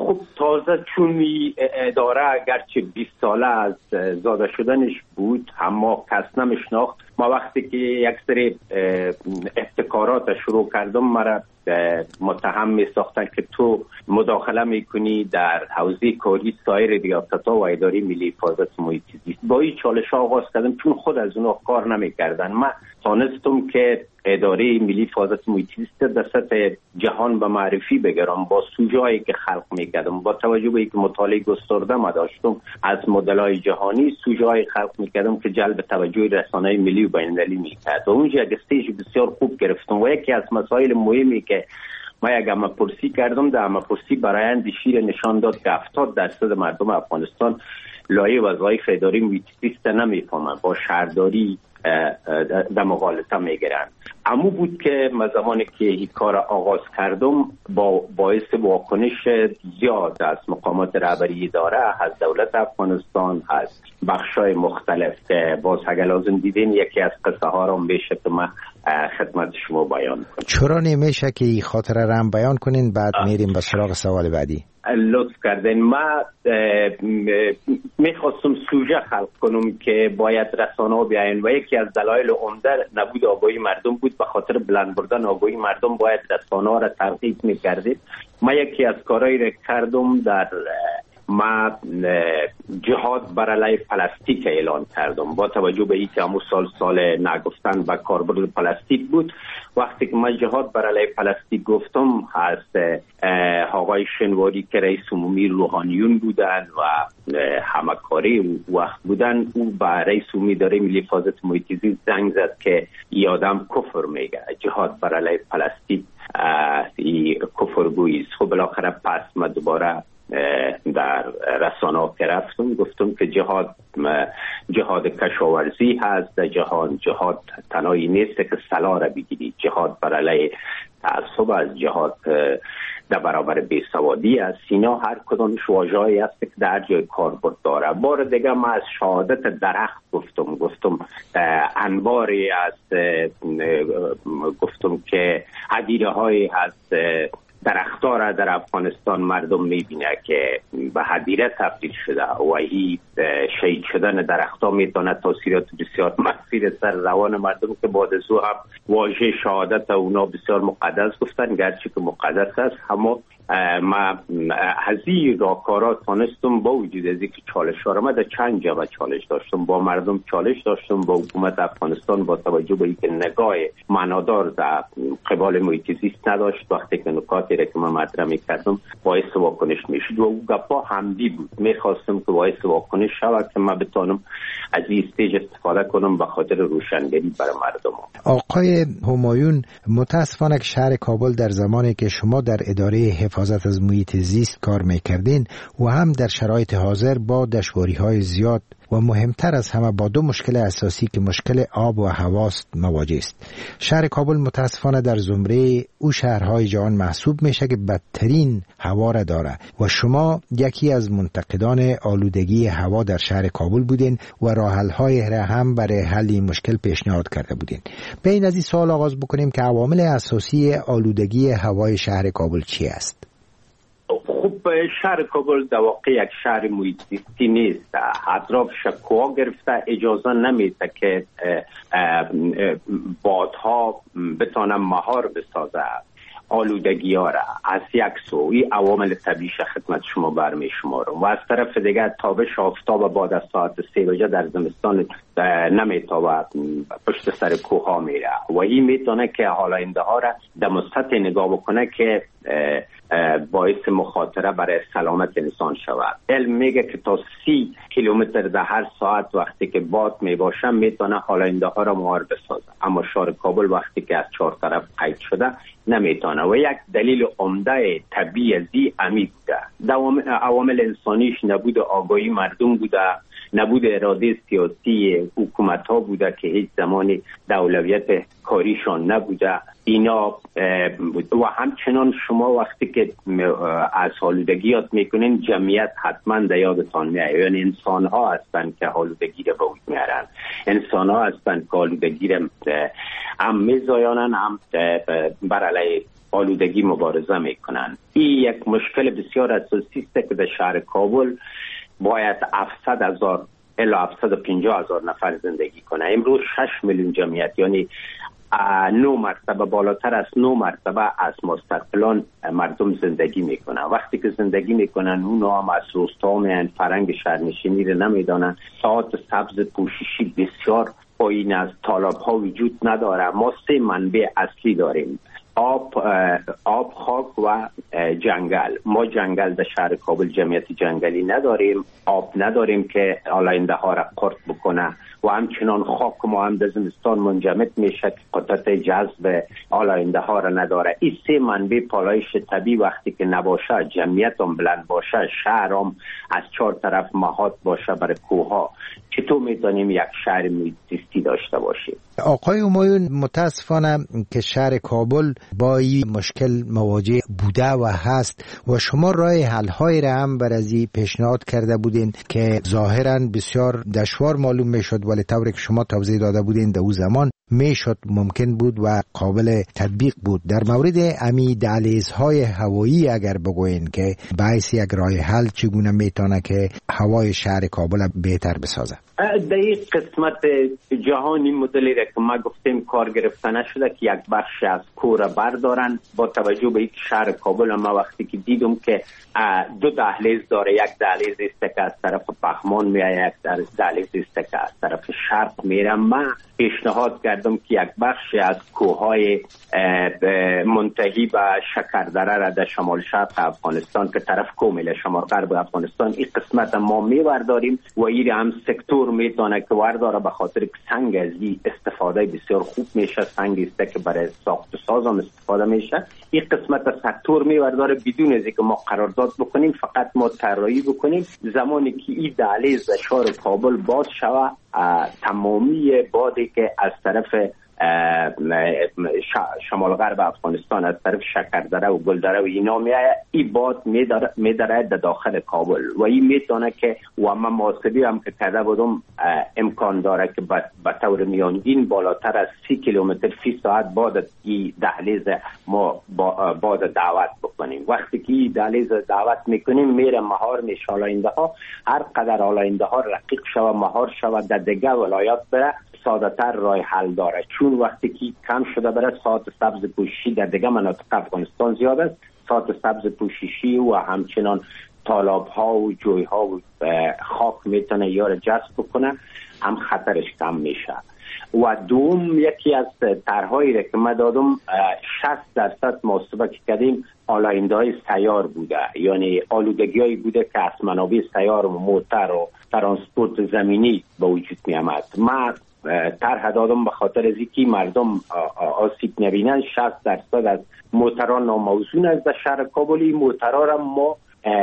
تازه چون اداره اگرچه 20 ساله از زاده شدنش بود اما کس نمیشناخت. ما وقتی که یک سری ابتکارات شروع کردم مرا متهم می ساختن که تو مداخله میکنی در حوزه کاری سایر ریاست‌ها و اداره ملی حفاظت محیط زیست. با این چالش ها آغاز کردم چون خود از اونها کار نمیکردن. من تانستم که اداره ملی حفاظت محیط زیست در سطح جهان به معرفی بگیرم با سوژه‌ای که خلق میکردم. با توجه به اینکه مطالعه گسترده ما داشتم از مدل‌های جهانی، سوژه‌ای خلق میکردم که جلب توجه رسانه‌های ملی و بین‌المللی میکرد. و اونجا یک استیج بسیار خوب گرفتم و یکی از مسائل مهمی که ما یک همه‌پرسی کردم، در همه‌پرسی برآیند شیر نشان داد که 70% مردم افغانستان لایه وظایف اداره محیط زیست نمیفهمند، با شهرداری در مغالطه میگیرن. امو بود که من زمانی که این کار آغاز کردم باعث واکنش زیاد از مقامات رهبری اداره، از دولت افغانستان، از بخشای مختلف که باز اگر لازم دیدین یکی از قصه ها رو میشه که من خدمت شما بیان کنم. چرا نمیشه که این خاطره رو هم بیان کنین بعد میریم به سراغ سوال بعدی؟ لطف کردین. من میخواستم سوژه خلق کنم که باید رسانه ها بیاین و یکی از دلایل عمده نبود آگاهی مردم بود. به خاطر بلند بردن آگاهی مردم باید رسانه ها را ترغیب میکردید. من یکی از کارهایی را کردم در ما جهاد بر علیه پلاستیک اعلان کردم با توجه به اینکه همون سال نگفتن و کاربرد پلاستیک بود. وقتی که من جهاد بر علیه پلاستیک گفتم از آقای شنواری که رئیس عمومی روحانیون بودن و همکاری وقت بودن، او با رئیس عمومی اداره ملی حفاظت محیط زیست زنگ زد که این آدم کفر میگه، جهاد بر علیه پلاستیک کفرگویی است. خب بالاخره پس من دوباره در رسانه ها که رفتم گفتم که جهاد کشاورزی هست در جهان. جهاد تنهایی نیست که سلاح را بگیری، جهاد بر علیه تعصب از جهاد در برابر بیسوادی است. اینا هر کدامش واژه‌ای است که در جای کاربرد داره. بار دیگه من از شهادت درخت گفتم انباری از گفتم که هدیره‌های از درخت‌ها را در افغانستان مردم می‌بینه که به هدیره تبدیل شده و این شهید شدن درخت‌ها میتونه تاثیرات بسیار منفی سر روان مردم که بعد از او هم واژه شهادت اونا بسیار مقدس گفتن، گرچه که مقدس است اما ما هزی راکارات تانستم با وجود از اینکه چالش ها را در چند جبهه چالش داشتم، با مردم چالش داشتم، با حکومت افغانستان با توجه به اینکه نگاه معنادار در قبال محیط زیست نداشت. وقتی که نکاتی را که من مطرح می‌کردم باعث واکنش میشد و او گپا همدی بود. می‌خواستم که باعث واکنش شود که من بتونم از این استیج استفاده کنم به خاطر روشنگری برای مردم. آقای همایون، متاسفانه که شهر کابل در زمانی که شما در اداره حفاظت از محیط زیست کار میکردین و هم در شرایط حاضر با دشواری‌های زیاد و مهمتر از همه با دو مشکل اساسی که مشکل آب و هواست مواجه است. شهر کابل متاسفانه در زمره او شهرهای جهان محسوب میشه که بدترین هوا را داره و شما یکی از منتقدان آلودگی هوا در شهر کابل بودین و راه‌حل‌های را هم برای حل این مشکل پیشنهاد کرده بودین. بین از این سوال آغاز بکنیم که عوامل اساسی آلودگی هوای شهر کابل چی است؟ خب شهر کابل در واقع یک شهر محیط زیستی نیست. اطراف شکوها گرفته، اجازه نمیده که بادها بتونن مهار بسازه آلودگی ها را. از یک سو این عوامل طبیعی خدمت شما برمی شمارم و از طرف دیگر تابش آفتاب بعد از ساعت 3 بجه در زمستان نمیتابه پشت سر کوه ها میره و این میتونه که حالاینده ها را در سطح نگاه بکنه که باعث مخاطره برای سلامت انسان شود. علم میگه که تا 30 کیلومتر در هر ساعت وقتی که باد میباشه میتونه حالاینده ها را مهار بسازه، اما شهر کابل وقتی که از 4 طرف قید شده نمیتونه و یک دلیل عمده طبیعی عمیق بوده. عوامل انسانیش نبود آگاهی مردم بوده، نبود اراده سیاسی حکومت ها بوده که هیچ زمانی در اولویت کاریشان نبوده اینا. و همچنان شما وقتی که از آلودگی یاد میکنین جمعیت حتما در یادتان میاد، یعنی انسان ها هستند که آلودگی را به وجود میارن، انسان ها هستند که آلودگی را هم میزایانن هم بر علیه آلودگی مبارزه میکنن. این یک مشکل بسیار اساسی است که در شهر کابل باید 700,000 الی 750,000 نفر زندگی کنه. امروز 6 میلیون جمعیت، یعنی 9 مرتبه بالاتر از 9 مرتبه از ماستر پلان مردم زندگی میکنن. وقتی که زندگی میکنن اونا هم از روستا میان، فرنگ شهرنشینی رو نمیدانن، ساعت سبز پوششی بسیار پایین از طالب ها وجود نداره. ما 3 منبع اصلی داریم: آب، خاک و جنگل. ما جنگل در شهر کابل جمعیت جنگلی نداریم، آب نداریم که آلاینده ها را قرط بکنه و همچنان خاک ما هم در زمستان منجمد میشه که قدرت جذب آلاینده ها را نداره. این 3 منبع پالایش طبیعی وقتی که نباشه، جمعیت هم بلند باشه، شهر هم از 4 طرف محاط باشه برای کوه ها، چطور میتونیم یک شهر محیط زیستی داشته باشیم؟ آقای همایون، متاسفانه که شهر کابل با این مشکل مواجه بوده و هست و شما راه حل های را هم برای پیشنهاد کرده بودین که ظاهرا بسیار دشوار معلوم میشد، ولی طوری که شما توضیح داده بودین در اون زمان میشد، ممکن بود و قابل تطبیق بود. در مورد امی دهلیزهای هوایی اگر بگوین که باعث یک راه حل چگونه میتونه که هوای شهر کابل بهتر بسازه؟ در این قسمت جهانی مدلی را که ما گفتیم کار گرفته نشده که یک بخش از کور بردارن. با توجه به اینکه شهر کابل ما وقتی که دیدم که 2 دهلیز داره، یک دهلیز است که از طرف پغمان میاد، یک دهلیز است که از طرف شرق میره، من پیشنهاد کردم که یک بخش از کوههای منتهی به شکردره را در شمال شرق افغانستان که طرف کومیل شمال غرب افغانستان، این قسمت ما میورداریم و این هم سکتور میتونه که ورداره، به خاطر که سنگ از این استفاده بسیار خوب میشه، سنگ است که برای ساخت و ساز هم استفاده میشه. این قسمت سکتور میورداره بدون از اینکه ما قرارداد بکنیم، فقط ما طراحی بکنیم. زمانی که این دهلیز در شهر کابل باز شوه، تمامی بادی که از طرف شمال غرب افغانستان از طرف شکردره و گلدره و اینا میاد، این باد میداره در داخل کابل و این میتونه که و من محاسبه هم که کرده بودم امکان داره که به طور میانگین بالاتر از 30 کیلومتر فی ساعت باد این دهلیز ما باد دعوت بکنیم. وقتی که این دهلیز دعوت میکنیم میره مهار میشه، آلاینده ها هر قدر آلاینده ها رقیق شوه مهار شوه در دیگه ولایات بره ساده تر راه حل داره، چون وقتی که کم شده برای ساعت سبز پوششی در دیگه مناطق افغانستان زیاد است، ساعت سبز پوششی و همچنان تالاب ها و جوی ها و خاک میتونه یار جذب بکنه، هم خطرش کم میشه. و دوم یکی از طرحهایی را که من دادم 60% محاسبه کردیم آلاینده های سیار بوده، یعنی آلودگی‌هایی بوده که از منابع سیار و موتر و ترانسپورت زمینی به وجود می آمد. من طرح دادم به خاطر از اینکه مردم آسیب نبینن. 60% از موتران ناموزون است در شهر کابل، این موترها را ما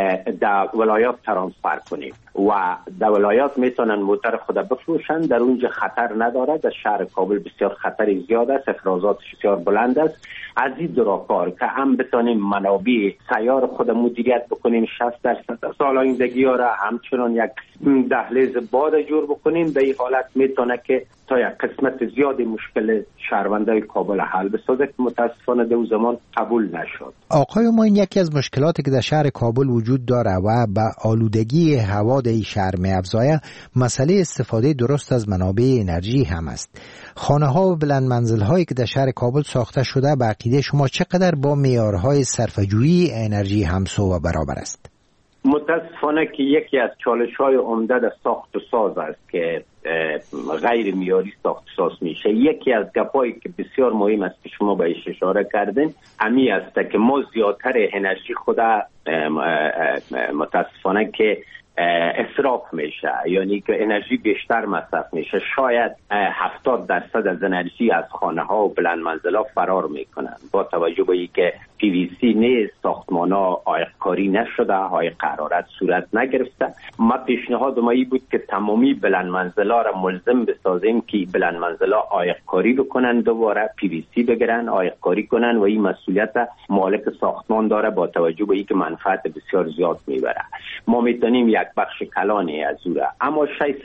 در ولایات ترانسفر کنیم و در ولایات میتونن موتر خود بفروشن، در اونجا خطر نداره. در شهر کابل بسیار خطر زیاد است، افرازاتش بسیار بلند است. از این کار که هم بتونیم منابع سیار خود مدیریت بکنیم، 60% از آلایندگی ها را همچنان یک دهلیز باد جور بکنیم، به این حالت میتونه که تا یک قسمت زیادی مشکل شهروندای کابل حل بسازه که متاسفانه در اون زمان قبول نشد. آقای ما، این یکی از مشکلاتی که در شهر کابل وجود داره و به آلودگی هوا در شهر می‌افزاید مسئله استفاده درست از منابع انرژی هم است. خانه‌ها و بلند منزل‌هایی که در شهر کابل ساخته شده به عقیده شما چقدر با معیارهای صرفه‌جویی انرژی همسو و برابر است؟ متاسفانه که یکی از چالش‌های عمده در ساخت و ساز است که غیر معیاری ساخت و ساز میشه. یکی از گپایی که بسیار مهم است که شما بهش اشاره کردین امی است که ما زیادتر انرژی خود متاسفانه که اصراف میشه، یعنی که انرژی بیشتر مصرف میشه. شاید 70% از انرژی از خانه ها و بلند منزلا فرار میکنن. با توجه به اینکه PVC نیست، ساختمان‌ها عایق‌کاری نشده، های قرارت صورت نگرفته، ما پیشنهاد ما بود که تمامی بلند منزلا را ملزم بسازیم که بلند منزلا عایق‌کاری بکنن، دوباره PVC بگیرن، عایق‌کاری کنن و این مسئولیت مالک ساختمان داره با توجه به اینکه منفعت بسیار زیاد میبره. ما میتونیم یک بخش کلانی از او را، اما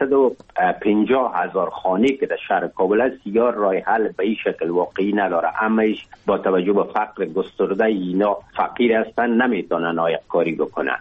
650,000 خانه که در شهر کابل است یا راه حل به این شکل واقعی نداره. همه‌اش با توجه به فقر گسترده اینا فقیر هستن، نمیتونن عایق‌کاری بکنن.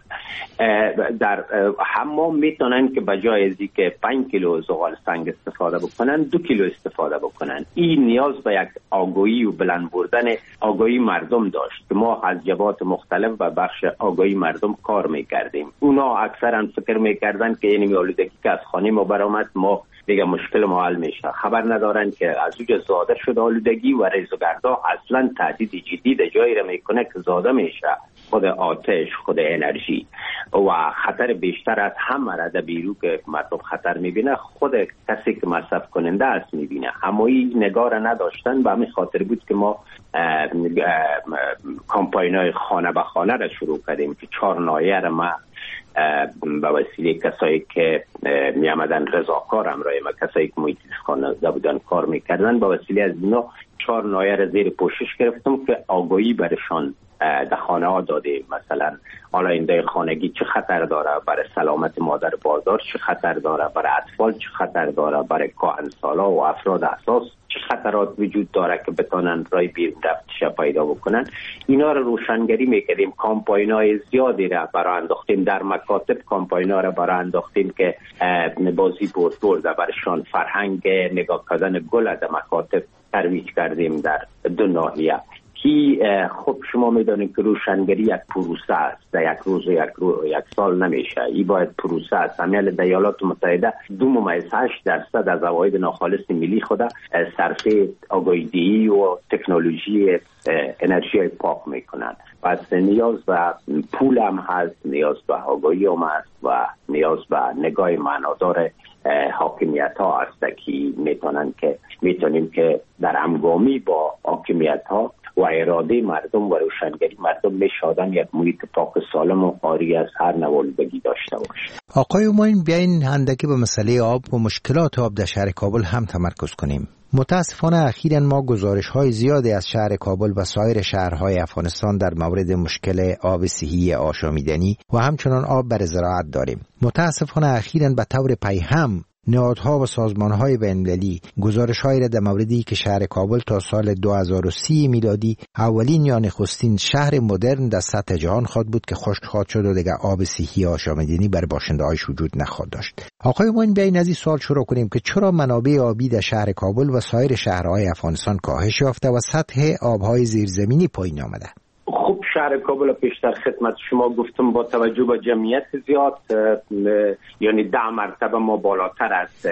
در حمام میتونن که بجای از اینکه 5 کیلو زغال سنگ استفاده بکنن 2 کیلو استفاده بکنن. این نیاز به یک آگاهی و بلند بردن آگاهی مردم داشت که ما از جبهات مختلف و بخش آگاهی مردم کار میکردیم. اونا اکثرا فکر میکردن که یعنی آلودگی که از خانه ما برآمد ما دیگه مشکل ما حل میشه. خبر ندارن که از اونجا زاده شده آلودگی و ریزگردا اصلا تهدید جدی در جایی را میکنه که زاده میشه خود آتش، خود انرژی و خطر بیشتر از همه را در بیرو که مردم خطر میبینه خود کسی که مصرف کننده است میبینه. اما این نگاه را نداشتن، به همین خاطر بود که ما کامپاین‌های خانه به خانه را شروع کردیم که 4 ناحیه را ما به وسیله کسایی که می آمدن رضاکار همراه ما، کسایی که محیط زیست خواننده بودن کار میکردن، با وسیله از اینا 4 ناحیه را زیر پوشش گرفتم که آگاهی برشان در خانه ها داده. مثلا آلاینده خانگی چه خطر داره برای سلامت مادر باردار، چه خطر داره برای اطفال، چه خطر داره برای کهنسالا و افراد حساس، چه خطرات وجود داره که بتونن رای بیرون رفتش پیدا بکنن. اینا رو روشنگری میکردیم. کامپاین‌های زیادی را برای انداختیم در مکاتب، کامپاین‌ها را برای انداختیم که بازی برد برشان فرهنگ نگاه کردن گل در مکاتب ترویج کردیم در 2 ناحیه. خب شما میدونید که روشنگری یک پروسه است، در یک روز یک سال نمیشه. این باید پروسه است. همین در ایالات متحده 2.8% از عواید ناخالص ملی خود صرف آگاهی‌دهی و تکنولوژی انرژی پاک میکنن. پس نیاز به پول هم هست، نیاز به آگاهی هم هست و نیاز به نگاه معنادار حاکمیت ها هست که میتونیم که در همگامی با حاکمیت ها و اراده مردم و روشنگری مردم میشادن یک محیط پاک سالم و خالی از هر نوع آلودگی داشته باشه. آقای اوماین، بیاین اندکی به مسئله آب و مشکلات آب در شهر کابل هم تمرکز کنیم. متاسفانه اخیراً ما گزارش‌های زیادی از شهر کابل و سایر شهرهای افغانستان در مورد مشکل آب صحی آشامیدنی و همچنان آب برای زراعت داریم. متاسفانه اخیراً به طور پیهم نهادها و سازمان‌های بین‌المللی گزارش‌هایی را در موردی که شهر کابل تا سال 2030 میلادی اولین یا نخستین شهر مدرن در سطح جهان خواهد بود که خشک خواهد شد و دیگر آب صحی آشامیدنی بر باشنده‌هاش وجود نخواهد داشت. آقای اوماین، بیاین از این سوال شروع کنیم که چرا منابع آبی در شهر کابل و سایر شهرهای افغانستان کاهش یافته و سطح آب‌های زیرزمینی پایین آمده؟ خب شهر کابل پیشتر خدمت شما گفتم با توجه به جمعیت زیاد، یعنی 10 مرتبه ما بالاتر از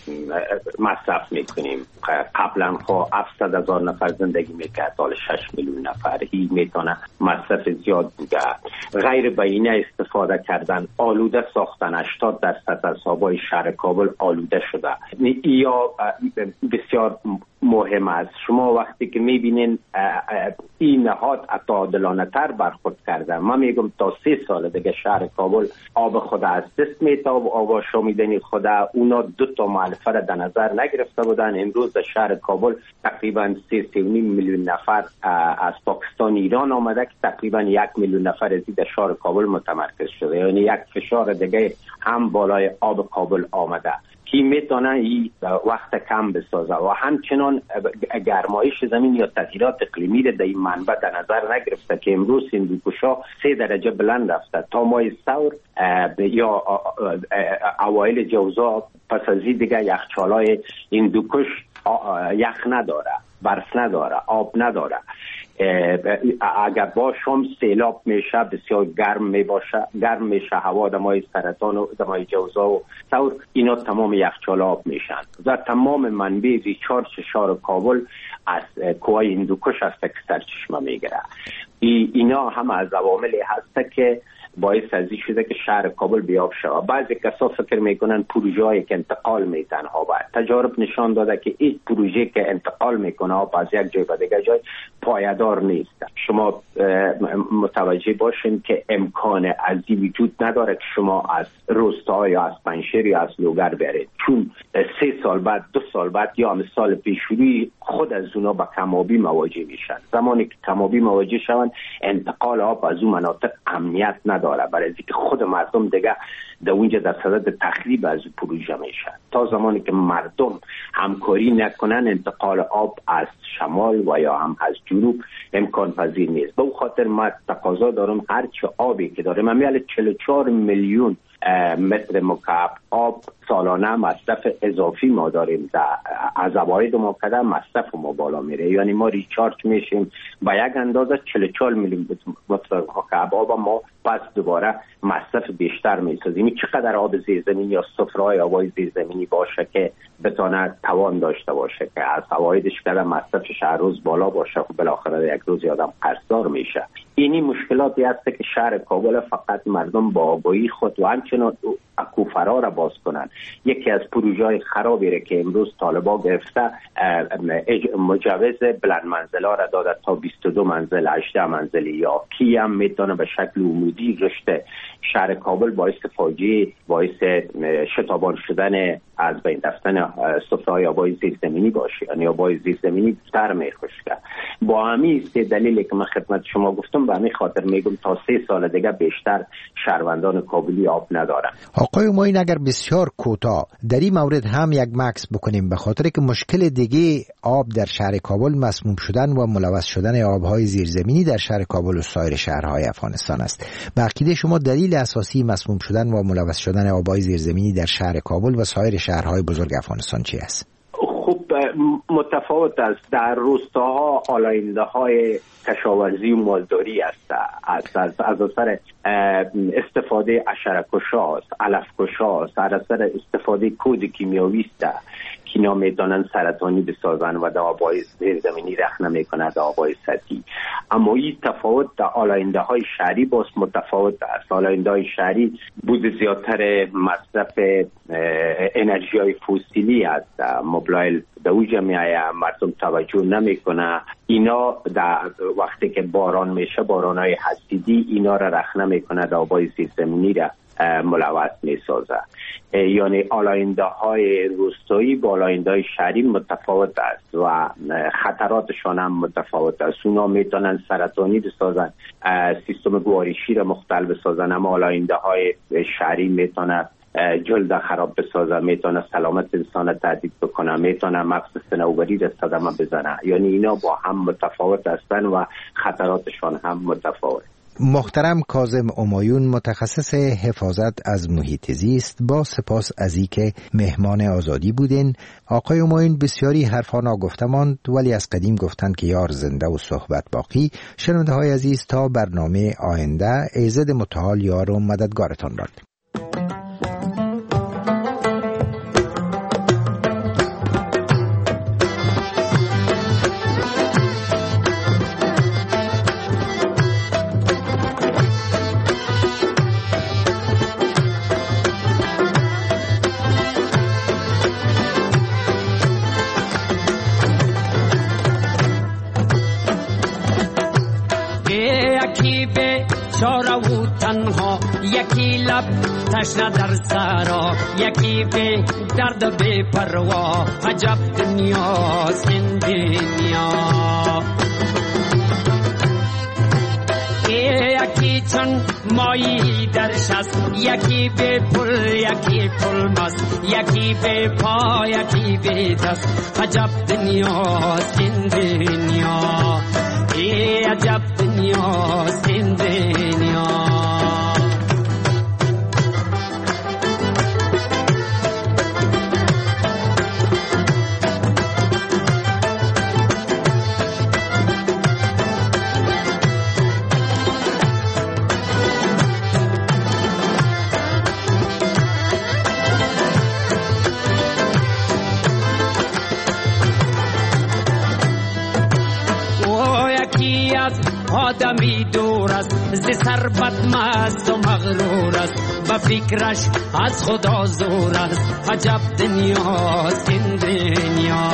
مصرف میکنیم. قبلا خب 700,000 نفر زندگی میکرد، حال 6 میلیون نفر. این میتونه مصرف زیاد بوده. غیر بیینه استفاده کردن، آلوده ساختن. 80% از آبای شهر کابل آلوده شده. یا بسیار مهم است. شما وقتی که میبینین این نهاد عادلانه تر برخورد کرده، من میگم تا 3 سال دیگه شهر کابل آب خود از دست میده و آب آشامیدنی خود اونا 2 مؤلفه را در نظر نگرفته بودن. امروز در شهر کابل تقریبا 3.5 میلیون نفر از پاکستان ایران آمده که تقریبا 1 میلیون نفر از در شهر کابل متمرکز شده. یعنی یک فشار دیگه هم بالای آب کابل آمده که میتونه این وقت کم بسازه و همچنان گرمایش زمین یا تغییرات اقلیمی در این منبع در نظر نگرفته که امروز هندوکش‌ها 3 درجه بلند رفته. تا ماه ثور یا اوایل جوزا پس از این دیگه یخچال‌های هندوکش یخ نداره، برف نداره، آب نداره. اگر باشم سیلاب میشه، بسیار گرم میشه هوا، دمای سرطان و دمای جوزا و ثور اینا تمام یخچال آب میشن و تمام منبع ریچارج شهر کابل از کوه هندوکش است که سرچشمه میگیره. اینا هم از عواملی هست که باعث از این شده که شهر کابل بیاب شود. بعضی کسا فکر میکنن پروژه‌ای که انتقال میتن آب، تجارب نشان داده که این پروژه که انتقال میکنه آب از یک جای به دیگر جای پایدار نیست. شما متوجه باشین که امکان ازی وجود نداره که شما از روستا یا از پنشیر یا از لوگر برید، چون 3 سال بعد 2 سال بعد یا هم سال پیشروی خود از اونا به کمابی مواجه میشن. زمانی که کمابی مواجه شون انتقال آب از اون مناطق امنیت نداره، برای اینکه خود مردم دیگه در اونجا در صدد تخریب از پروژه میشن. تا زمانی که مردم همکاری نکنن انتقال آب از شمال و یا هم از جنوب امکان پذیر نیست. به اون خاطر ما تقاضا دارم هرچه آبی که داریم، همیال 44 میلیون متر مکعب آب سالانه مصرف اضافی ما داریم. از عواید ما کده مصرف ما بالا میره، یعنی ما ریچارج میشیم با یک اندازه 44 میلیون متر مکعب آب ما پس دوباره مصرف بیشتر میسازیم. چقدر آب زیرزمینی یا سفره‌های آبای زیرزمینی باشه که بتونه توان داشته باشه که از عوایدش کده مصرفش هر روز بالا باشه، خب بالاخره یک روز آدم قرضدار میشه. اینی مشکلاتی هست که شهر کابل فقط مردم با آگاهی خود و همچنان اکوفرا را باز کنند. یکی از پروژه‌های خرابی را که امروز طالبان گرفته مجوز بلند منزلا را داده تا 22 منزل 18 منزلی، یا کی هم میتونه به شکل عمودی رشد شهر کابل باعث فاجعه، باعث شتابان شدن از بین رفتن سفره‌های آبای زیرزمینی باشه، یعنی آبای زیرزمینی تر میخوشه. با همین سه دلیلی که من خدمت شما گفتم، به همین خاطر میگم تا 3 سال دیگه بیشتر شهروندان کابلی آب ندارن. آقای همایون، اگر بسیار کوتاه در این مورد هم یک مکس بکنیم، به خاطر که مشکل دیگه آب در شهر کابل مسموم شدن و ملوث شدن آبهای زیرزمینی در شهر کابل و سایر شهرهای افغانستان است. به عقیده شما دلیل اساسی مسموم شدن و ملوث شدن آبهای زیرزمینی در شهر کابل و سایر شهرهای بزرگ افغانستان چی است؟ خوب متفاوت است. در روستاها آلاینده‌های کشاورزی و مالداری است. از اثر استفاده حشره‌کش‌ها است، علف‌کش‌ها است، از اثر استفاده کود کیمیاوی است که اینا میتونن سرطانی بسازن و در آبای زیرزمینی رخ نمیکنه در آبای سطحی. اما این تفاوت در آلاینده‌های شهری باز متفاوت است. آلاینده‌های شهری بود زیادتر مصرف انرژی‌های فسیلی است، مبلایل در اوج میایه، مردم توجه نمیکنه. اینا در وقتی که باران میشه، باران‌های حسیدی اینا را رخ نمیکنه در آبای زیرزمینی را ملوث میسازه. یعنی آلاینده‌های روستایی با آلاینده‌های شهری متفاوت است و خطراتشان هم متفاوت است. اونا میتونن سرطانی بسازن، سیستم گوارشی را مختل بسازن، اما آلاینده‌های شهری میتونن جلد خراب بسازه، میتونه سلامت انسان تهدید بکنه، میتونه مغز صنوبری را صدمه بزنه. یعنی اینا با هم متفاوت هستن و خطراتشان هم متفاوت. محترم کاظم همایون، متخصص حفاظت از محیط زیست، با سپاس از اینکه مهمان آزادی بودین. آقای همایون، بسیاری حرفا ناگفته ماند، ولی از قدیم گفتند که یار زنده و صحبت باقی. شنونده های عزیز، تا برنامه آینده، ایزد متعال یار و مددگارتان باد. یکی لب تشنه در سرا، یکی به درد بی پروا، عجب دنیاست این دنیا. یکی چون مایی در شست، یکی به پل، یکی پل مست، یکی به پا، یکی به دست، عجب دنیاست این دنیا. عجب دنیاست این دنیا. آدمی دور است ز ثروت مست و مغرور است و فکرش از خدا زور است عجب دنیاست این دنیا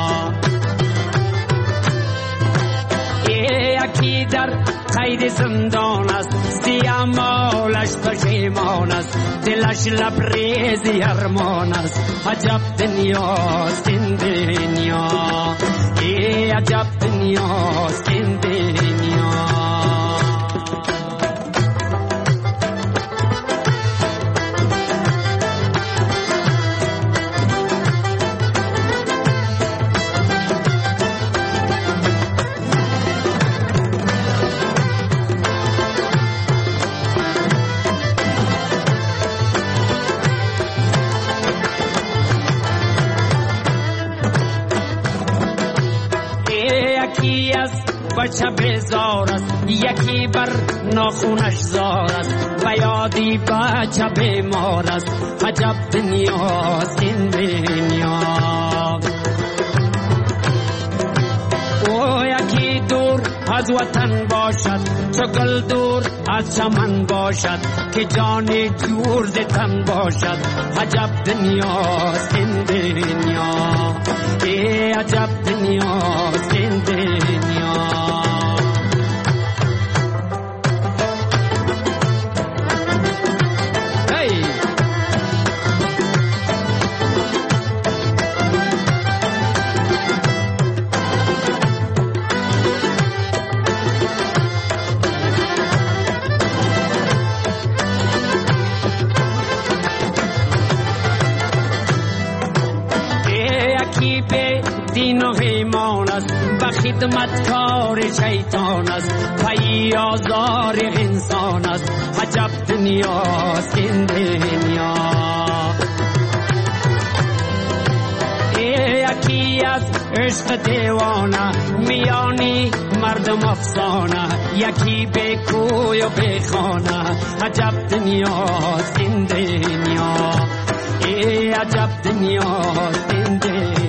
یکی در قید زندان است زی اعمالش پشیمان است دلش لبریز ارمان است عجب دنیاست این دنیا عجب دنیاست این دنیا بچه بیزار است یکی بر ناخونش زار است و یادی بچه بیمار است عجب دنیاست این دنیا او یکی دور از وطن باشد چو گل دور از چمن باشد که جانی جور ز تن باشد عجب دنیاست این دنیا عجب دنیاست این دنیا دین و ایمان است و خدمتکار شیطان است پی آزار انسان است عجب دنیاست این دنیا یکی از عشق دیوانه میانی مردم افسانه یکی به کوی و به خانه عجب دنیاست این دنیا عجب دنیاست این دنیا